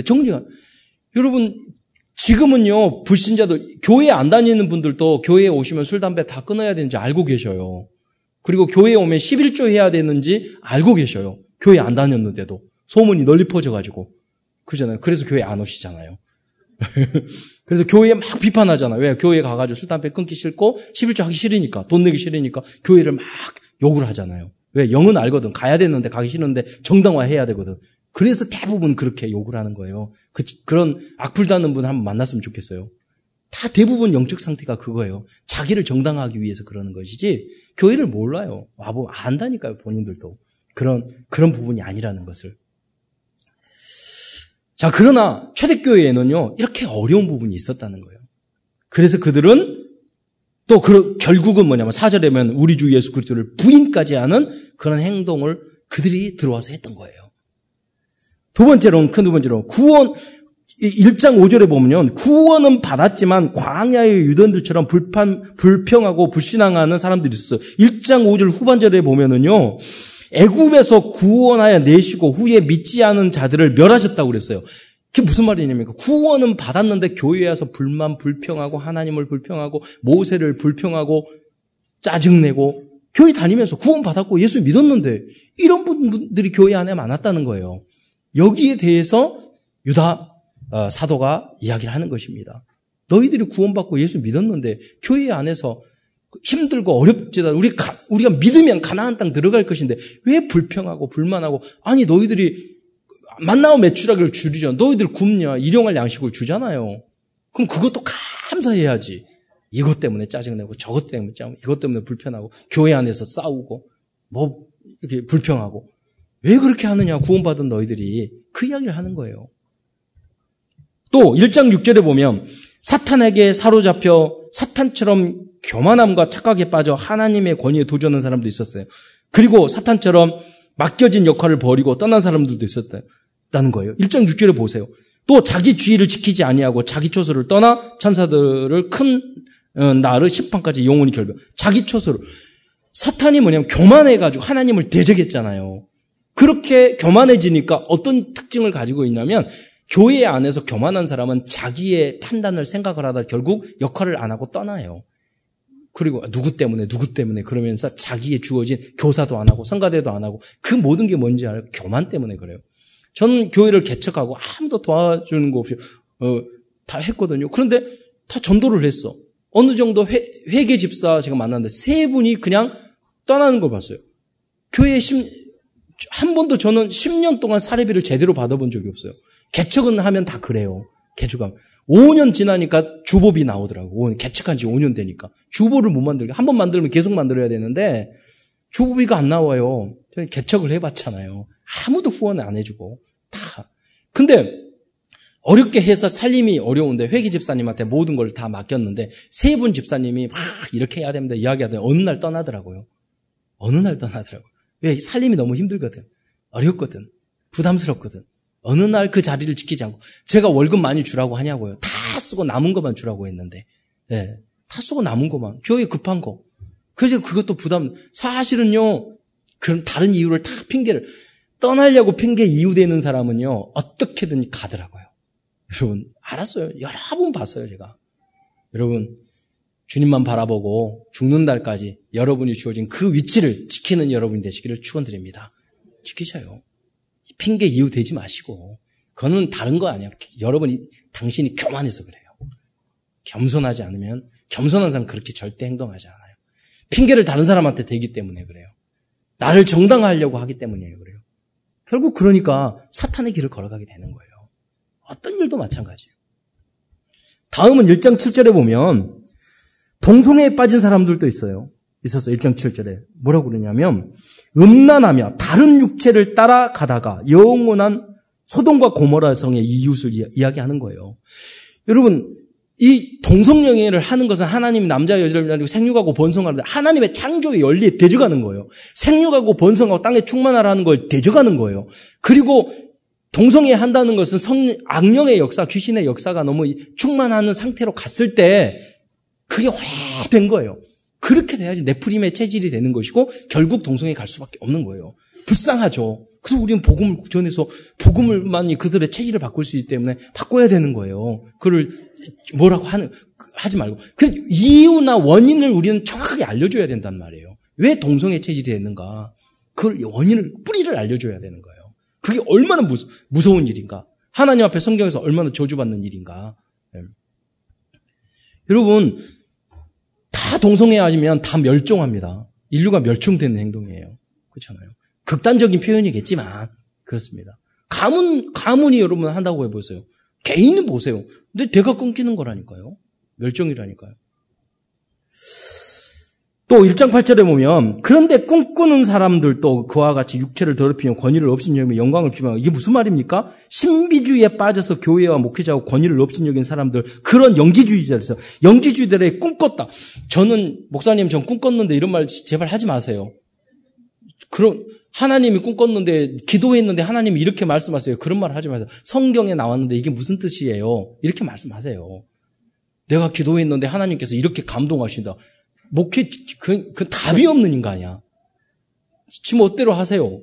여러분 지금은요, 불신자도, 교회 안 다니는 분들도 교회에 오시면 술, 담배 다 끊어야 되는지 알고 계셔요. 그리고 교회에 오면 11조 해야 되는지 알고 계셔요. 교회 안 다녔는데도. 소문이 널리 퍼져가지고. 그러잖아요. 그래서 교회 안 오시잖아요. 그래서 교회에 막 비판하잖아요. 왜? 교회에 가가지고 술, 담배 끊기 싫고 11조 하기 싫으니까, 돈 내기 싫으니까 교회를 막 욕을 하잖아요. 왜? 영은 알거든. 가야 되는데 가기 싫은데 정당화해야 되거든. 그래서 대부분 그렇게 욕을 하는 거예요. 그런 악플 다는 분 한번 만났으면 좋겠어요. 다 대부분 영적 상태가 그거예요. 자기를 정당화하기 위해서 그러는 것이지 교회를 몰라요. 와보면 안다니까요. 본인들도. 그런 부분이 아니라는 것을. 자, 그러나 초대교회에는요, 이렇게 어려운 부분이 있었다는 거예요. 그래서 그들은 또 결국은 뭐냐면 4절에 보면 우리 주 예수 그리스도를 부인까지 하는 그런 행동을 그들이 들어와서 했던 거예요. 큰 두 번째로 구원 1장 5절에 보면요. 구원은 받았지만 광야의 유대인들처럼 불평하고 불신앙하는 사람들이 있어요. 1장 5절 후반절에 보면은요. 애굽에서 구원하여 내시고 후에 믿지 않은 자들을 멸하셨다고 그랬어요. 그게 무슨 말이냐면 구원은 받았는데 교회에 와서 불평하고 하나님을 불평하고 모세를 불평하고 짜증내고 교회 다니면서 구원 받았고 예수 믿었는데 이런 분들이 교회 안에 많았다는 거예요. 여기에 대해서 유다 사도가 이야기를 하는 것입니다. 너희들이 구원받고 예수 믿었는데 교회 안에서 힘들고 어렵지도 우리가 믿으면 가나안 땅 들어갈 것인데 왜 불평하고 불만하고 아니 너희들이 만나고 매출하기를 줄이죠. 너희들 굶냐 일용할 양식을 주잖아요. 그럼 그것도 감사해야지. 이것 때문에 짜증내고 저것 때문에 짜증내고 이것 때문에 불편하고 교회 안에서 싸우고 뭐 이렇게 불평하고 왜 그렇게 하느냐 구원받은 너희들이 그 이야기를 하는 거예요. 또 1장 6절에 보면 사탄에게 사로잡혀 사탄처럼 교만함과 착각에 빠져 하나님의 권위에 도전하는 사람도 있었어요. 그리고 사탄처럼 맡겨진 역할을 버리고 떠난 사람들도 있었다는 거예요. 1장 6절에 보세요. 또 자기 주의를 지키지 아니하고 자기 처소를 떠나 천사들을 큰 나를 심판까지 영원히 결별. 자기 처소를. 사탄이 뭐냐면 교만해가지고 하나님을 대적했잖아요. 그렇게 교만해지니까 어떤 특징을 가지고 있냐면 교회 안에서 교만한 사람은 자기의 판단을 생각을 하다 결국 역할을 안 하고 떠나요. 그리고 누구 때문에 그러면서 자기의 주어진 교사도 안 하고 성가대도 안 하고 그 모든 게 뭔지 알아요? 교만 때문에 그래요. 저는 교회를 개척하고 아무도 도와주는 거 없이 다 했거든요. 그런데 다 전도를 했어. 어느 정도 회계 집사 제가 만났는데 세 분이 그냥 떠나는 걸 봤어요. 교회에 한 번도 저는 10년 동안 사례비를 제대로 받아본 적이 없어요. 개척은 하면 다 그래요. 개척하면. 5년 지나니까 주보비 나오더라고. 개척한 지 5년 되니까. 주보를 못 만들게. 한 번 만들면 계속 만들어야 되는데 주보비가 안 나와요. 개척을 해봤잖아요. 아무도 후원을 안 해주고. 다. 근데 어렵게 해서 살림이 어려운데 회계 집사님한테 모든 걸 다 맡겼는데 세 분 집사님이 막 이렇게 해야 됩니다. 이야기하더니 어느 날 떠나더라고요. 왜? 살림이 너무 힘들거든. 어렵거든. 부담스럽거든. 어느 날 그 자리를 지키지 않고 제가 월급 많이 주라고 하냐고요. 다 쓰고 남은 것만 주라고 했는데 다 쓰고 남은 것만. 교회 급한 거. 그래서 그것도 부담. 사실은요. 그런 다른 이유를 다 핑계를 떠나려고 핑계 이유 되는 사람은요. 어떻게든 가더라고요. 여러분 알았어요. 여러 번 봤어요. 제가. 여러분 주님만 바라보고 죽는 날까지 여러분이 주어진 그 위치를 지키는 여러분이 되시기를 축원드립니다. 지키셔요. 핑계 이유 되지 마시고 그거는 다른 거 아니야. 당신이 교만해서 그래요. 겸손하지 않으면 겸손한 사람은 그렇게 절대 행동하지 않아요. 핑계를 다른 사람한테 대기 때문에 그래요. 나를 정당화하려고 하기 때문이에요. 그래요. 결국 그러니까 사탄의 길을 걸어가게 되는 거예요. 어떤 일도 마찬가지예요. 다음은 1장 7절에 보면 동성애에 빠진 사람들도 있었어요. 1장 7절에 뭐라고 그러냐면 음란하며 다른 육체를 따라가다가 영원한 소돔과 고모라 성의 이웃을 이야기하는 거예요. 여러분 이 동성연애를 하는 것은 하나님이 남자 여자를 가지고 생육하고 번성하는 하나님의 창조의 원리에 대적하는 거예요. 생육하고 번성하고 땅에 충만하라는 걸 대적하는 거예요. 그리고 동성애 한다는 것은 악령의 역사, 귀신의 역사가 너무 충만하는 상태로 갔을 때 그게 오래된 거예요. 그렇게 돼야지 네프림의 체질이 되는 것이고 결국 동성애 갈 수밖에 없는 거예요. 불쌍하죠. 그래서 우리는 복음을 전해서 복음을만이 그들의 체질을 바꿀 수 있기 때문에 바꿔야 되는 거예요. 그걸 뭐라고 하지 말고. 그 이유나 원인을 우리는 정확하게 알려줘야 된단 말이에요. 왜 동성애 체질이 됐는가. 그걸 원인을 뿌리를 알려줘야 되는 거예요. 그게 얼마나 무서운 일인가. 하나님 앞에 성경에서 얼마나 저주받는 일인가. 네. 여러분 다 동성애 하시면 다 멸종합니다. 인류가 멸종되는 행동이에요. 그렇잖아요. 극단적인 표현이겠지만 그렇습니다. 가문이 여러분 한다고 해보세요. 개인은 보세요. 근데 대가 끊기는 거라니까요. 멸종이라니까요. 또 1장 8절에 보면 그런데 꿈꾸는 사람들도 그와 같이 육체를 더럽히며 권위를 없인 여기며 영광을 비방하고 이게 무슨 말입니까? 신비주의에 빠져서 교회와 목회자하고 권위를 없인 여긴 사람들 그런 영지주의자들에서 영지주의들의 꿈꿨다. 저는 목사님 전 꿈꿨는데 이런 말 제발 하지 마세요. 그런 하나님이 꿈꿨는데 기도했는데 하나님이 이렇게 말씀하세요. 그런 말 하지 마세요. 성경에 나왔는데 이게 무슨 뜻이에요? 이렇게 말씀하세요. 내가 기도했는데 하나님께서 이렇게 감동하신다. 목회 그 답이 없는 인간이야. 지 멋대로 하세요.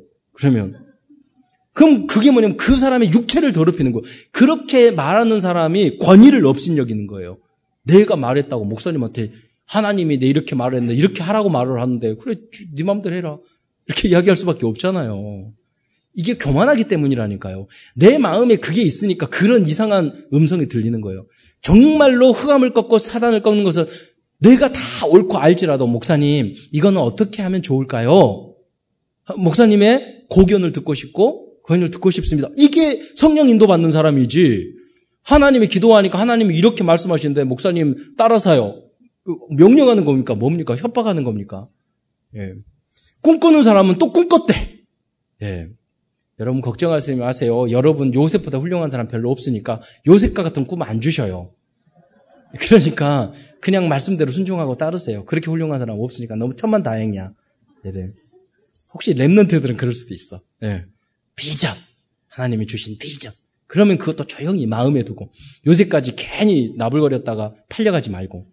그럼 그게 뭐냐면 그 사람의 육체를 더럽히는 거예요. 그렇게 말하는 사람이 권위를 업신여기는 거예요. 내가 말했다고 목사님한테 하나님이 내 이렇게 말을 했는데 이렇게 하라고 말을 하는데 그래 네 마음대로 해라. 이렇게 이야기할 수밖에 없잖아요. 이게 교만하기 때문이라니까요. 내 마음에 그게 있으니까 그런 이상한 음성이 들리는 거예요. 정말로 흑암을 꺾고 사단을 꺾는 것은 내가 다 옳고 알지라도 목사님 이거는 어떻게 하면 좋을까요? 목사님의 고견을 듣고 싶고 고견을 듣고 싶습니다. 이게 성령 인도받는 사람이지. 하나님이 기도하니까 하나님이 이렇게 말씀하시는데 목사님 따라서요. 명령하는 겁니까? 뭡니까? 협박하는 겁니까? 예. 꿈꾸는 사람은 또 꿈꿨대. 예. 여러분 걱정하지 마세요. 여러분 요셉보다 훌륭한 사람 별로 없으니까 요셉과 같은 꿈 안 주셔요. 그러니까 그냥 말씀대로 순종하고 따르세요. 그렇게 훌륭한 사람 없으니까 너무 천만다행이야. 예. 혹시 랩런트들은 그럴 수도 있어. 예. 비전. 하나님이 주신 비전. 그러면 그것도 조용히 마음에 두고 요새까지 괜히 나불거렸다가 팔려가지 말고.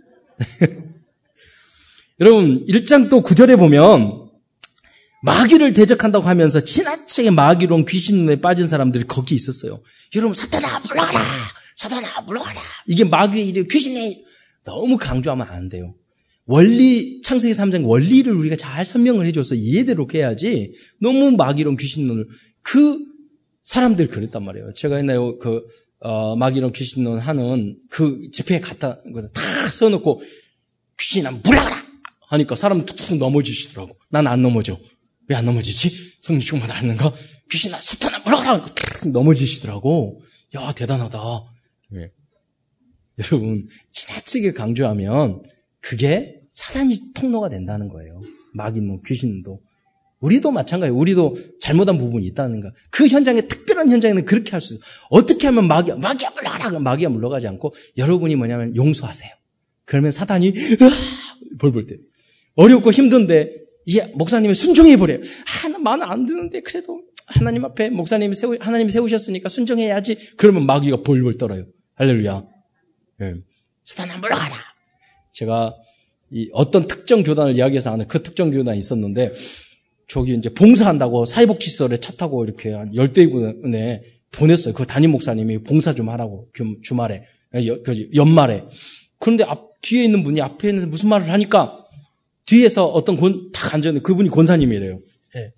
여러분 1장 또 9절에 보면 마귀를 대적한다고 하면서 지나치게 마귀론 귀신에 빠진 사람들이 거기 있었어요. 여러분 사탄아 물러가라. 사탄아 물러가라. 이게 마귀의 일이 귀신의 너무 강조하면 안 돼요. 원리 창세기 3장 원리를 우리가 잘 설명을 해줘서 이해대로 해야지 너무 마귀론 귀신론을 그 사람들이 그랬단 말이에요. 제가 옛날에 마귀론 귀신론 하는 그 집회에 갖다 다 써놓고 귀신아 물러가라 하니까 사람 툭툭 넘어지시더라고. 난 안 넘어져. 왜 안 넘어지지? 성령 충만하지 않는가? 귀신아 사탄아 물러가라 툭 넘어지시더라고. 야 대단하다. 네. 여러분 지나치게 강조하면 그게 사단이 통로가 된다는 거예요. 마귀론 귀신도. 우리도 마찬가지예요. 우리도 잘못한 부분이 있다는 거. 그 현장에 특별한 현장에는 그렇게 할 수 있어요. 어떻게 하면 마귀야 물러가라. 마귀야 물러가지 않고 여러분이 뭐냐면 용서하세요. 그러면 사탄이 벌벌 때 어렵고 힘든데 목사님이 순종해버려요. 나 마음에 안 드는데 그래도 하나님 앞에 하나님이 세우셨으니까 순종해야지. 그러면 마귀가 벌벌 떨어요. 할렐루야. 네. 사탄아 물러가라. 제가 어떤 특정 교단을 이야기해서 아는 그 특정 교단이 있었는데 저기 이제 봉사한다고 사회복지시설에 차 타고 이렇게 한 10대군에 보냈어요. 그 담임 목사님이 봉사 좀 하라고 주말에 연말에. 그런데 뒤에 있는 분이 앞에 있는 무슨 말을 하니까 뒤에서 어떤 딱 앉았는데 그분이 권사님이래요. 예.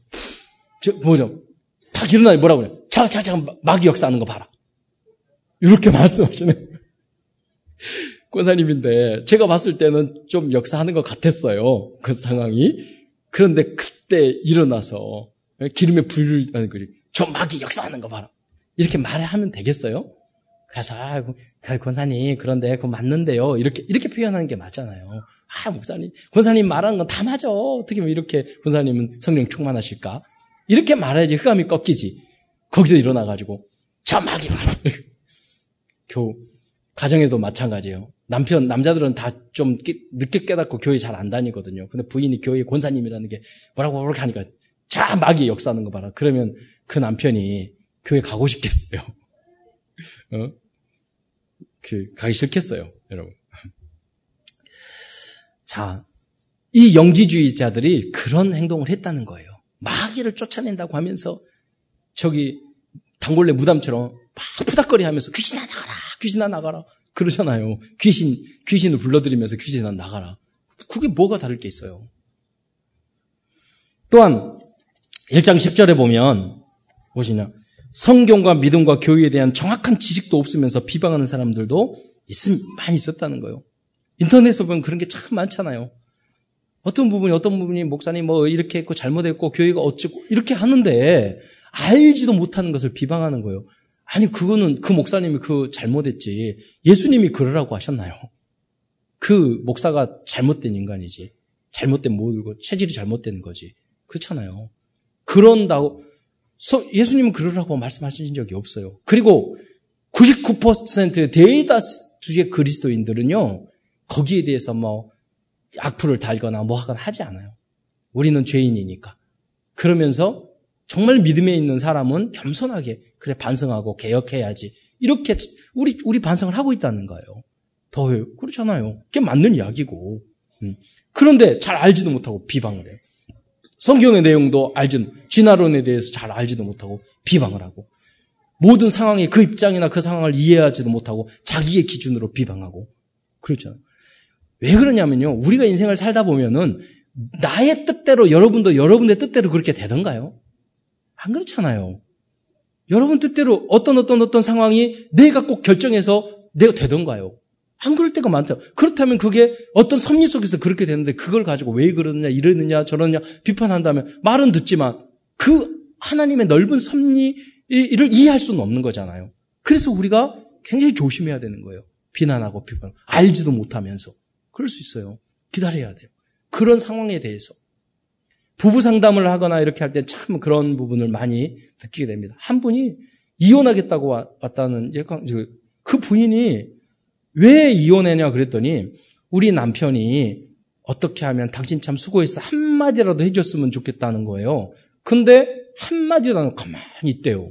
딱 일어나니 뭐라고 그래요? 자, 마귀 역사하는 거 봐라. 이렇게 말씀하시네. 권사님인데 제가 봤을 때는 좀 역사하는 것 같았어요. 그 상황이. 그런데 그때 일어나서 기름에 불을 저 마귀 역사하는 거 봐라. 이렇게 말하면 되겠어요? 그래서 권사님 그런데 그거 맞는데요. 이렇게 표현하는 게 맞잖아요. 목사님 권사님 말하는 건 다 맞아. 어떻게 이렇게 권사님은 성령 충만하실까? 이렇게 말해야지 흑암이 꺾이지. 거기서 일어나가지고 저 마귀 봐라. 가정에도 마찬가지예요. 남자들은 다 좀 늦게 깨닫고 교회 잘 안 다니거든요. 근데 부인이 교회 권사님이라는 게 뭐라고 하니까 자 마귀 역사하는 거 봐라. 그러면 그 남편이 교회 가고 싶겠어요. 가기 싫겠어요, 여러분. 자, 이 영지주의자들이 그런 행동을 했다는 거예요. 마귀를 쫓아낸다고 하면서 저기 단골레 무담처럼 막 푸닥거리 하면서 귀신아 나가라 그러잖아요. 귀신을 불러들이면서 귀신아 나가라. 그게 뭐가 다를 게 있어요. 또한 1장 10절에 보면 무엇이냐, 성경과 믿음과 교회에 대한 정확한 지식도 없으면서 비방하는 사람들도 많이 있었다는 거예요. 인터넷에 보면 그런 게 참 많잖아요. 어떤 부분이 목사님 이렇게 했고 잘못했고 교회가 어쩌고 이렇게 하는데 알지도 못하는 것을 비방하는 거예요. 아니 그거는 그 목사님이 잘못했지 예수님이 그러라고 하셨나요? 그 목사가 잘못된 인간이지. 잘못된 모든 체질이 잘못된 거지. 그렇잖아요. 그런다고 예수님은 그러라고 말씀하신 적이 없어요. 그리고 99% 대다수의 그리스도인들은요 거기에 대해서 악플을 달거나 하거나 하지 않아요. 우리는 죄인이니까. 그러면서 정말 믿음에 있는 사람은 겸손하게 그래 반성하고 개혁해야지. 이렇게 우리 반성을 하고 있다는 거예요. 더 그렇잖아요. 그게 맞는 이야기고. 그런데 잘 알지도 못하고 비방을 해요. 성경의 내용도 진화론에 대해서 잘 알지도 못하고 비방을 하고 모든 상황에 그 입장이나 그 상황을 이해하지도 못하고 자기의 기준으로 비방하고 그렇잖아요. 왜 그러냐면요. 우리가 인생을 살다 보면은 나의 뜻대로 여러분도 여러분의 뜻대로 그렇게 되던가요? 안 그렇잖아요. 여러분 뜻대로 어떤 상황이 내가 꼭 결정해서 내가 되던가요? 안 그럴 때가 많죠. 그렇다면 그게 어떤 섭리 속에서 그렇게 되는데 그걸 가지고 왜 그러느냐 이러느냐 저러느냐 비판한다면 말은 듣지만 그 하나님의 넓은 섭리를 이해할 수는 없는 거잖아요. 그래서 우리가 굉장히 조심해야 되는 거예요. 비난하고 비판하고 알지도 못하면서. 그럴 수 있어요. 기다려야 돼요. 그런 상황에 대해서. 부부 상담을 하거나 이렇게 할 때 참 그런 부분을 많이 느끼게 됩니다. 한 분이 이혼하겠다고 왔다는 그 부인이 왜 이혼했냐 그랬더니 우리 남편이 어떻게 하면 당신 참 수고했어 한마디라도 해줬으면 좋겠다는 거예요. 근데 한마디도 안 하고 가만히 있대요.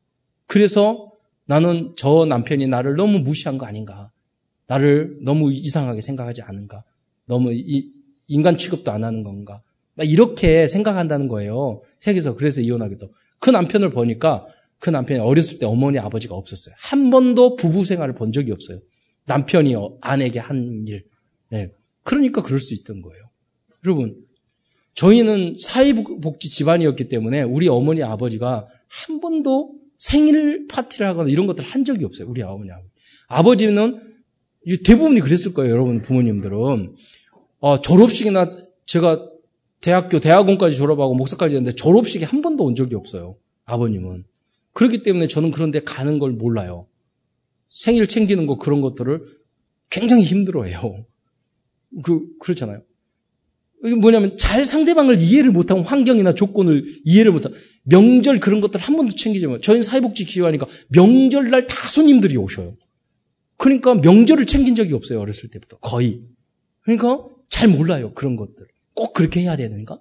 그래서 나는 저 남편이 나를 너무 무시한 거 아닌가. 나를 너무 이상하게 생각하지 않은가. 너무 인간 취급도 안 하는 건가. 이렇게 생각한다는 거예요. 세계에서 그래서 이혼하겠다고. 그 남편을 보니까 그 남편이 어렸을 때 어머니 아버지가 없었어요. 한 번도 부부 생활을 본 적이 없어요. 남편이 아내에게 한 일. 네. 그러니까 그럴 수 있던 거예요. 여러분, 저희는 사회복지 집안이었기 때문에 우리 어머니 아버지가 한 번도 생일 파티를 하거나 이런 것들을 한 적이 없어요. 우리 어머니 아버지. 아버지는 대부분이 그랬을 거예요. 여러분 부모님들은. 졸업식이나 제가 대학원까지 졸업하고 목사까지 했는데 졸업식에 한 번도 온 적이 없어요. 아버님은. 그렇기 때문에 저는 그런 데 가는 걸 몰라요. 생일 챙기는 거 그런 것들을 굉장히 힘들어해요. 그렇잖아요. 이게 뭐냐면 잘 상대방을 이해를 못하고 환경이나 조건을 이해를 못하고 명절 그런 것들 한 번도 챙기지 못해요. 저희는 사회복지 기여하니까 명절날 다 손님들이 오셔요. 그러니까 명절을 챙긴 적이 없어요. 어렸을 때부터. 거의. 그러니까 잘 몰라요. 그런 것들. 꼭 그렇게 해야 되는가?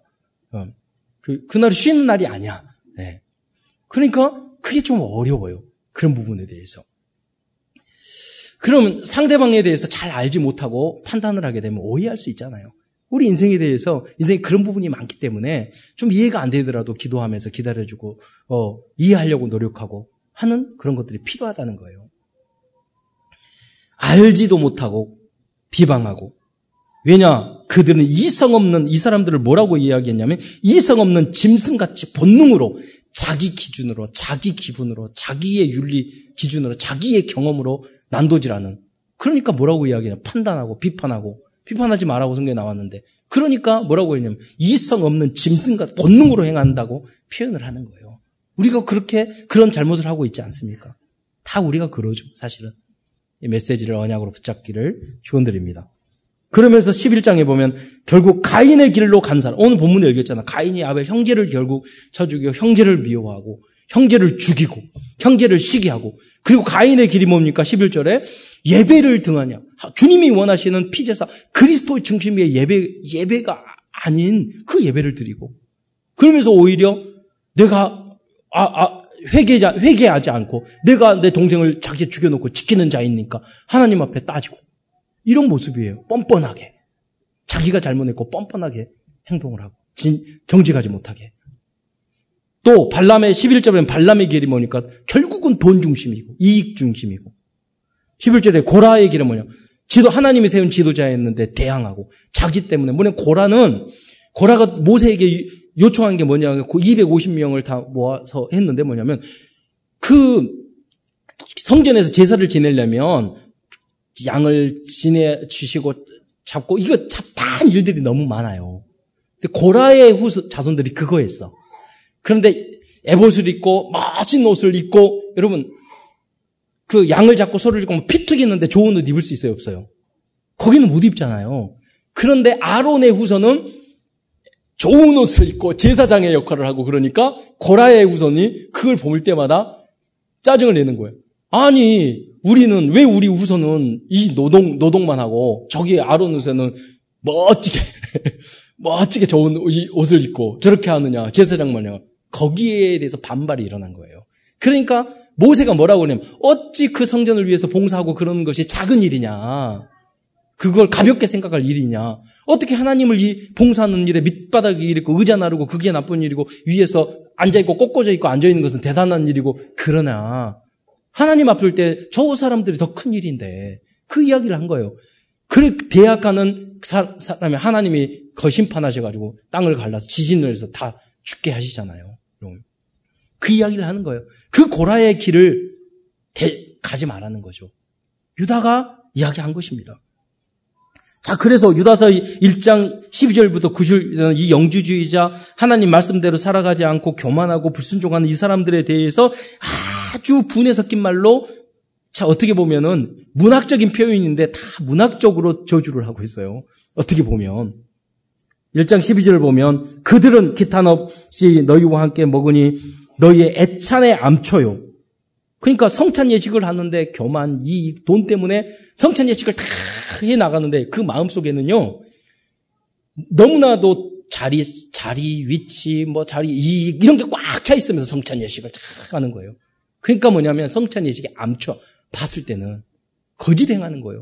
그날이 쉬는 날이 아니야. 네. 그러니까 그게 좀 어려워요. 그런 부분에 대해서. 그럼 상대방에 대해서 잘 알지 못하고 판단을 하게 되면 오해할 수 있잖아요. 우리 인생에 대해서 인생에 그런 부분이 많기 때문에 좀 이해가 안 되더라도 기도하면서 기다려주고 이해하려고 노력하고 하는 그런 것들이 필요하다는 거예요. 알지도 못하고 비방하고 왜냐? 그들은 이성 없는 이 사람들을 뭐라고 이야기했냐면 이성 없는 짐승같이 본능으로 자기 기준으로 자기 기분으로 자기의 윤리 기준으로 자기의 경험으로 난도질하는 그러니까 뭐라고 이야기하냐 판단하고 비판하고 비판하지 말라고 성경에 나왔는데 그러니까 뭐라고 했냐면 이성 없는 짐승같이 본능으로 행한다고 표현을 하는 거예요. 우리가 그런 잘못을 하고 있지 않습니까? 다 우리가 그러죠. 사실은 이 메시지를 언약으로 붙잡기를 축원드립니다. 그러면서 11장에 보면 결국 가인의 길로 간 사람. 오늘 본문에 읽었잖아. 가인이 아벨 형제를 결국 쳐 죽이고 형제를 미워하고 형제를 죽이고 형제를 시기하고 그리고 가인의 길이 뭡니까? 11절에 예배를 등하냐. 주님이 원하시는 피제사 그리스도의 중심의 예배가 아닌 그 예배를 드리고 그러면서 오히려 내가 회개하지 않고 내가 내 동생을 자기 죽여놓고 지키는 자이니까 하나님 앞에 따지고 이런 모습이에요. 뻔뻔하게. 자기가 잘못했고 뻔뻔하게 행동을 하고 정직하지 못하게. 또 발람의 11절에는 발람의 길이 뭐니까 결국은 돈 중심이고 이익 중심이고 11절에 고라의 길은 뭐냐. 하나님이 세운 지도자였는데 대항하고 자기 때문에 고라가 모세에게 요청한 게 뭐냐. 250명을 다 모아서 했는데 뭐냐면 그 성전에서 제사를 지내려면 양을 지내주시고 잡고 이거 잡다한 일들이 너무 많아요. 근데 고라의 자손들이 그거 했어. 그런데 에봇을 입고 멋진 옷을 입고 여러분 그 양을 잡고 소를 입고 피 튀기는데 좋은 옷 입을 수 있어요? 없어요? 거기는 못 입잖아요. 그런데 아론의 후손은 좋은 옷을 입고 제사장의 역할을 하고 그러니까 고라의 후손이 그걸 볼 때마다 짜증을 내는 거예요. 아니 우리는 왜 우리 후손은 이 노동만 하고 저기 아론 후손은 멋지게 멋지게 좋은 옷을 입고 저렇게 하느냐, 제사장 마냥. 거기에 대해서 반발이 일어난 거예요. 그러니까 모세가 뭐라고 하냐면 어찌 그 성전을 위해서 봉사하고 그러는 것이 작은 일이냐. 그걸 가볍게 생각할 일이냐. 어떻게 하나님을 이 봉사하는 일에 밑바닥이 이렇고 의자 나르고 그게 나쁜 일이고 위에서 앉아있고 꺾어져 있고 앉아있는 것은 대단한 일이고 그러나 하나님 앞을 때 저 사람들이 더 큰 일인데 그 이야기를 한 거예요. 그래 대학가는 사람이 하나님이 심판하셔가지고 땅을 갈라서 지진을 해서 다 죽게 하시잖아요. 그 이야기를 하는 거예요. 그 고라의 길을 가지 말라는 거죠. 유다가 이야기한 것입니다. 자, 그래서 유다서 1장 12절부터 9절 이 영주주의자 하나님 말씀대로 살아가지 않고 교만하고 불순종하는 이 사람들에 대해서 아주 분에 섞인 말로 자, 어떻게 보면은 문학적인 표현인데 다 문학적으로 저주를 하고 있어요. 어떻게 보면 1장 12절을 보면 그들은 기탄 없이 너희와 함께 먹으니 너희의 애찬에 암초요. 그러니까 성찬 예식을 하는데 교만, 이익, 돈 때문에 성찬 예식을 다 해 나가는데 그 마음속에는요. 너무나도 자리, 위치, 자리, 이익 이런 게 꽉 차 있으면서 성찬 예식을 다 하는 거예요. 그러니까 뭐냐면 성찬 예식에 암초 봤을 때는 거짓 행하는 거예요.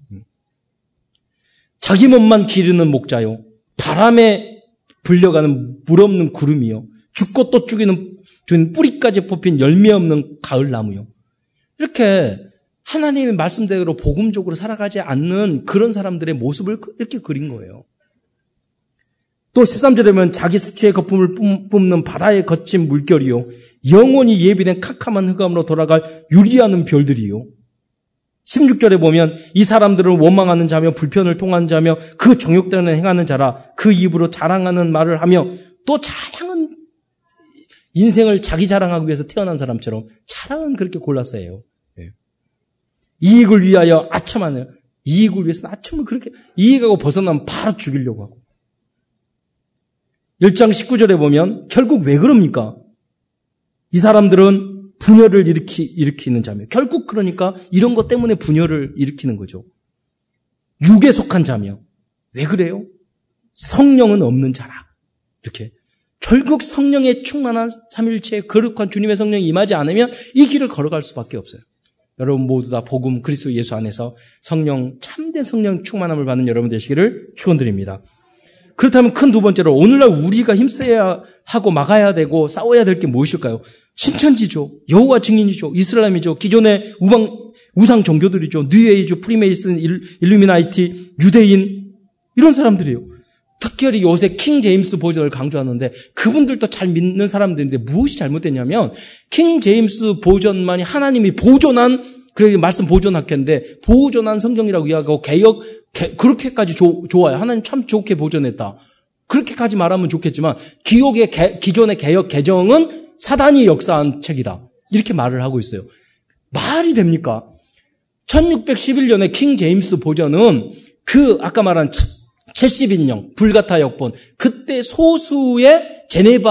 자기 몸만 기르는 목자요. 바람에 불려가는 물 없는 구름이요. 죽고 또 죽이는 뿌리까지 뽑힌 열매 없는 가을나무요. 이렇게 하나님의 말씀대로 복음적으로 살아가지 않는 그런 사람들의 모습을 이렇게 그린 거예요. 또 13절에 보면 자기 수치의 거품을 뿜는 바다의 거친 물결이요. 영원히 예비된 캄캄한 흑암으로 돌아갈 유리하는 별들이요. 16절에 보면 이 사람들은 원망하는 자며 불편을 통하는 자며 그 정욕대로 행하는 자라 그 입으로 자랑하는 말을 하며 또 자랑은 인생을 자기 자랑하기 위해서 태어난 사람처럼 자랑은 그렇게 골라서 해요. 이익을 위하여 아첨하네요. 이익을 위해서는 아첨을 그렇게 이익하고 벗어나면 바로 죽이려고 하고 1장 19절에 보면 결국 왜 그럽니까? 이 사람들은 분열을 일으키는 자며 결국 그러니까 이런 것 때문에 분열을 일으키는 거죠. 육에 속한 자며 왜 그래요? 성령은 없는 자라. 이렇게 결국 성령에 충만한 삼위일체의 거룩한 주님의 성령이 임하지 않으면 이 길을 걸어갈 수밖에 없어요. 여러분 모두 다 복음 그리스도 예수 안에서 성령 참된 성령 충만함을 받는 여러분 되시기를 축원드립니다. 그렇다면 큰 두 번째로 오늘날 우리가 힘써야 하고 막아야 되고 싸워야 될 게 무엇일까요? 신천지죠. 여호와 증인이죠. 이슬람이죠. 기존의 우상 종교들이죠. 뉴에이즈, 프리메이슨, 일루미나이티, 유대인 이런 사람들이에요. 특별히 요새 킹 제임스 버전을 강조하는데 그분들도 잘 믿는 사람들인데 무엇이 잘못됐냐면 킹 제임스 버전만이 하나님이 보존한 그래 말씀 보존학회인데 보존한 성경이라고 이야기하고 그렇게까지 좋아요. 하나님 참 좋게 보존했다. 그렇게까지 말하면 좋겠지만 기존의 개혁 개정은 사단이 역사한 책이다. 이렇게 말을 하고 있어요. 말이 됩니까? 1611년에 킹 제임스 버전은 아까 말한 70인령, 불가타 역본, 그때 소수의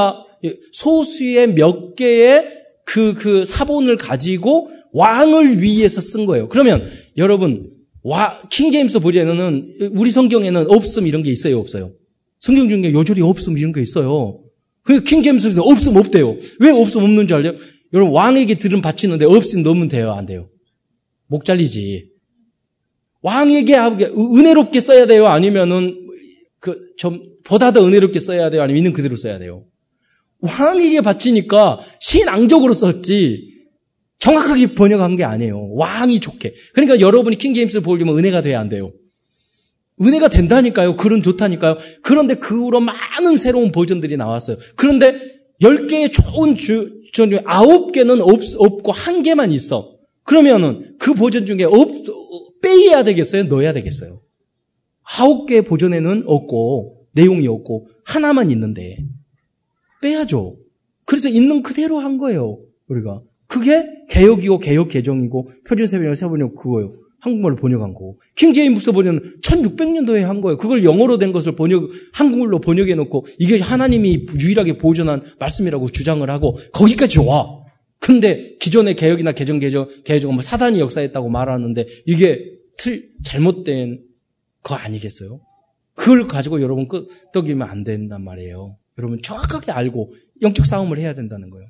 몇 개의 그 사본을 가지고 왕을 위해서 쓴 거예요. 그러면 여러분, 킹 제임스 버전에는 우리 성경에는 없음 이런 게 있어요, 없어요? 성경 중에 요절이 없음 이런 게 있어요. 그래서 킹 제임스는 없음 없대요. 왜 없음 없는 줄 알죠? 여러분, 왕에게 들은 바치는데 없음 넣으면 돼요, 안 돼요? 목 잘리지. 왕에게 은혜롭게 써야 돼요? 아니면은, 보다 더 은혜롭게 써야 돼요? 아니면 있는 그대로 써야 돼요? 왕에게 바치니까 신앙적으로 썼지, 정확하게 번역한 게 아니에요. 왕이 좋게. 그러니까 여러분이 킹 제임스를 보려면 은혜가 돼야 안 돼요? 은혜가 된다니까요. 글은 좋다니까요. 그런데 그 후로 많은 새로운 버전들이 나왔어요. 그런데 10개의 좋은 중에 9개는 없고 1개만 있어. 그러면은 그 버전 중에 빼야 되겠어요? 넣어야 되겠어요? 9개의 버전에는 없고 내용이 없고 하나만 있는데 빼야죠. 그래서 있는 그대로 한 거예요. 우리가. 그게 개역이고 개역 개정이고 표준세번역 세번역 그거예요. 한국말로 번역한 거고. 킹 제임스 버전은 1600년도에 한 거예요. 그걸 영어로 된 것을 한국말로 번역해 놓고 이게 하나님이 유일하게 보존한 말씀이라고 주장을 하고 거기까지 좋아. 근데 기존의 개혁이나 개정은 사단이 역사했다고 말하는데 이게 잘못된 거 아니겠어요? 그걸 가지고 여러분 끄떡이면 안 된단 말이에요. 여러분 정확하게 알고 영적 싸움을 해야 된다는 거예요.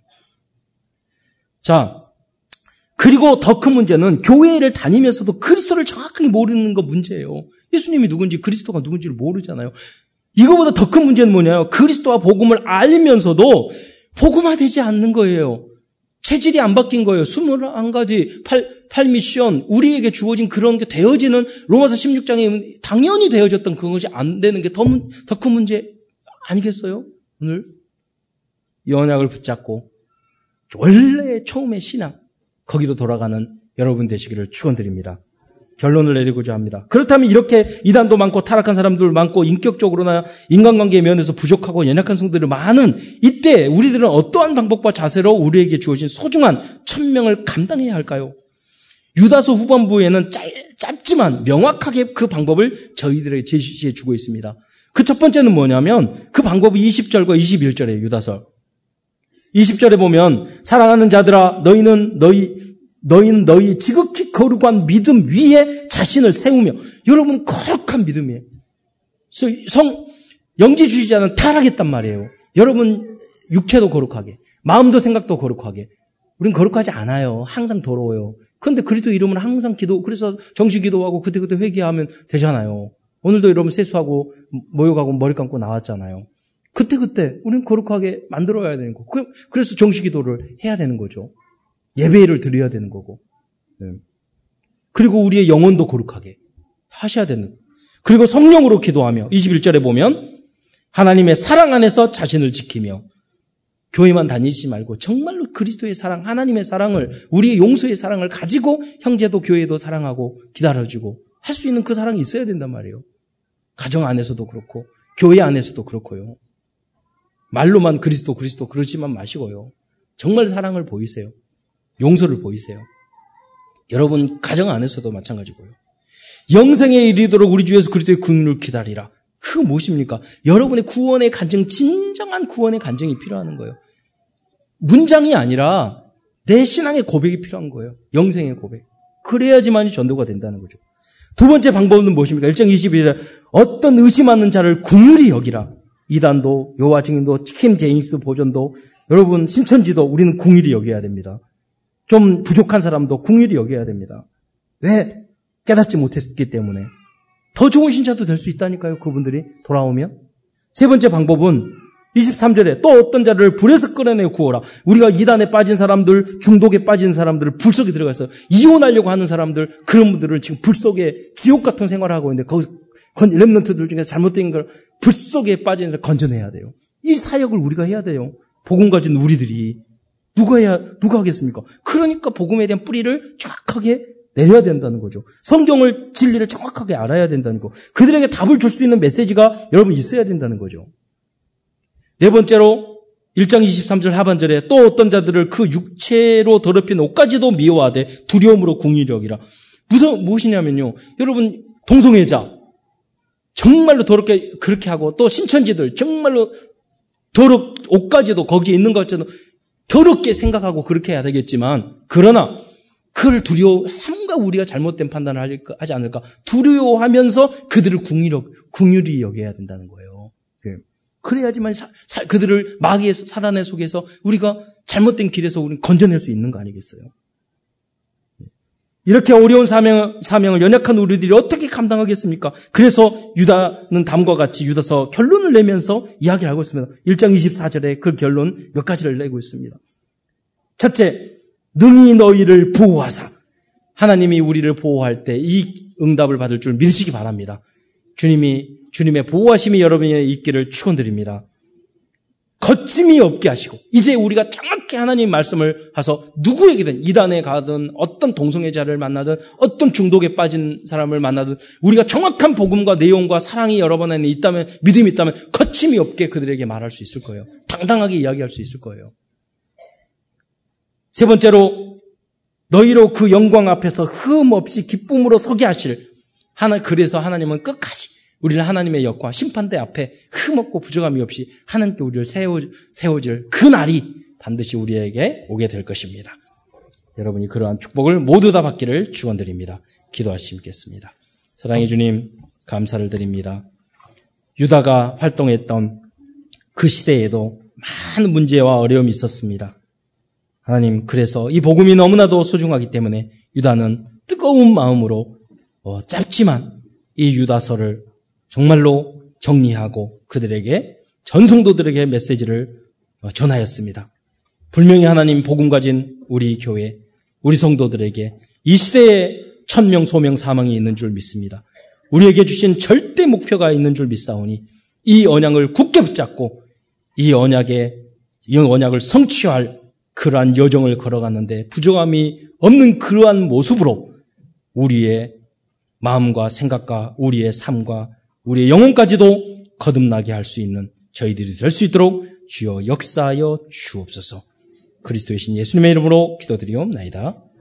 자, 그리고 더 큰 문제는 교회를 다니면서도 그리스도를 정확하게 모르는 거 문제예요. 예수님이 누군지 그리스도가 누군지를 모르잖아요. 이거보다 더 큰 문제는 뭐냐요? 그리스도와 복음을 알면서도 복음화되지 않는 거예요. 체질이 안 바뀐 거예요. 21가지 8미션 우리에게 주어진 그런 게 되어지는 로마서 16장에 당연히 되어졌던 그것이 안 되는 게 더 큰 문제 아니겠어요? 오늘 이 언약을 붙잡고 원래 처음의 신앙 거기로 돌아가는 여러분 되시기를 축원드립니다. 결론을 내리고자 합니다. 그렇다면 이렇게 이단도 많고 타락한 사람들 많고 인격적으로나 인간관계의 면에서 부족하고 연약한 성도들이 많은 이때 우리들은 어떠한 방법과 자세로 우리에게 주어진 소중한 천명을 감당해야 할까요? 유다서 후반부에는 짧지만 명확하게 그 방법을 저희들에게 제시해 주고 있습니다. 그 첫 번째는 뭐냐면 그 방법이 20절과 21절이에요. 유다서 20절에 보면 사랑하는 자들아 너희는 너희 지극히 거룩한 믿음 위에 자신을 세우며 여러분 거룩한 믿음이에요. 영지주의자는 타락했단 말이에요. 여러분 육체도 거룩하게 마음도 생각도 거룩하게 우린 거룩하지 않아요. 항상 더러워요. 그런데 그리스도 이름은 항상 그래서 정식 기도하고 그때그때 회개하면 되잖아요. 오늘도 여러분 세수하고 모욕하고 머리 감고 나왔잖아요. 그때그때 우리는 거룩하게 만들어야 되는 거. 그래서 정식 기도를 해야 되는 거죠. 예배를 드려야 되는 거고. 그리고 우리의 영혼도 거룩하게 하셔야 되는 거예요. 그리고 성령으로 기도하며 21절에 보면 하나님의 사랑 안에서 자신을 지키며 교회만 다니지 말고 정말로 그리스도의 사랑, 하나님의 사랑을 우리의 용서의 사랑을 가지고 형제도 교회도 사랑하고 기다려주고 할 수 있는 그 사랑이 있어야 된단 말이에요. 가정 안에서도 그렇고 교회 안에서도 그렇고요. 말로만 그리스도 그러지만 마시고요. 정말 사랑을 보이세요. 용서를 보이세요. 여러분 가정 안에서도 마찬가지고요. 영생에 이르도록 우리 주 예수 그리스도의 긍휼을 기다리라. 그 무엇입니까? 여러분의 구원의 간증, 진정한 구원의 간증이 필요한 거예요. 문장이 아니라 내 신앙의 고백이 필요한 거예요. 영생의 고백. 그래야지만이 전도가 된다는 거죠. 두 번째 방법은 무엇입니까? 1장 22절에 어떤 의심하는 자를 긍휼히 여기라. 이단도 여호와 증인도 킴 제임스 보존도 여러분 신천지도 우리는 긍휼히 여겨야 됩니다. 좀 부족한 사람도 긍휼히 여겨야 됩니다. 왜? 깨닫지 못했기 때문에. 더 좋은 신자도 될 수 있다니까요. 그분들이 돌아오면. 세 번째 방법은 23절에 또 어떤 자를 불에서 끌어내 구워라. 우리가 이단에 빠진 사람들, 중독에 빠진 사람들을 불 속에 들어가서 이혼하려고 하는 사람들, 그런 분들을 지금 불 속에 지옥 같은 생활을 하고 있는데 거기 렘넌트들 중에서 잘못된 걸 불 속에 빠지면서 건져내야 돼요. 이 사역을 우리가 해야 돼요. 복음 가진 우리들이. 누가 하겠습니까? 그러니까 복음에 대한 뿌리를 정확하게 내려야 된다는 거죠. 성경을 진리를 정확하게 알아야 된다는 거. 그들에게 답을 줄 수 있는 메시지가 여러분 있어야 된다는 거죠. 네 번째로 1장 23절 하반절에 또 어떤 자들을 그 육체로 더럽힌 옷까지도 미워하되 두려움으로 궁휼히 여기라. 무엇이냐면요. 여러분 동성애자 정말로 더럽게 그렇게 하고 또 신천지들 정말로 옷까지도 거기에 있는 것처럼 더럽게 생각하고 그렇게 해야 되겠지만 그러나 그를 삼가 우리가 잘못된 판단을 하지 않을까 두려워하면서 그들을 긍휼히 여겨야 된다는 거예요. 그래야지만 그들을 마귀의 사단의 속에서 우리가 잘못된 길에서 우리는 건져낼 수 있는 거 아니겠어요? 이렇게 어려운 사명을 연약한 우리들이 어떻게 감당하겠습니까? 그래서 유다는 다음과 같이 유다서 결론을 내면서 이야기를 하고 있습니다. 1장 24절에 그 결론 몇 가지를 내고 있습니다. 첫째, 능히 너희를 보호하사. 하나님이 우리를 보호할 때 이 응답을 받을 줄 믿으시기 바랍니다. 주님의 보호하심이 여러분에게 있기를 축원드립니다. 거침이 없게 하시고 이제 우리가 정확히 하나님 말씀을 하서 누구에게든 이단에 가든 어떤 동성애자를 만나든 어떤 중독에 빠진 사람을 만나든 우리가 정확한 복음과 내용과 사랑이 여러분 안에 있다면 믿음이 있다면 거침이 없게 그들에게 말할 수 있을 거예요. 당당하게 이야기할 수 있을 거예요. 세 번째로 너희로 그 영광 앞에서 흠 없이 기쁨으로 서게 하실 그래서 하나님은 끝까지 우리를 하나님의 역과 심판대 앞에 흠없고 부족함이 없이 하나님께 우리를 세워질 그 날이 반드시 우리에게 오게 될 것입니다. 여러분이 그러한 축복을 모두 다 받기를 축원드립니다. 기도하시겠습니다. 사랑의 주님 감사를 드립니다. 유다가 활동했던 그 시대에도 많은 문제와 어려움이 있었습니다. 하나님, 그래서 이 복음이 너무나도 소중하기 때문에 유다는 뜨거운 마음으로 짧지만 이 유다서를 정말로 정리하고 그들에게 전성도들에게 메시지를 전하였습니다. 분명히 하나님 복음 가진 우리 교회, 우리 성도들에게 이 시대에 천명, 소명, 사망이 있는 줄 믿습니다. 우리에게 주신 절대 목표가 있는 줄 믿사오니 이 언약을 굳게 붙잡고 이 언약을 성취할 그러한 여정을 걸어갔는데 부족함이 없는 그러한 모습으로 우리의 마음과 생각과 우리의 삶과 우리의 영혼까지도 거듭나게 할 수 있는 저희들이 될 수 있도록 주여 역사하여 주옵소서. 그리스도의 신 예수님의 이름으로 기도드리옵나이다.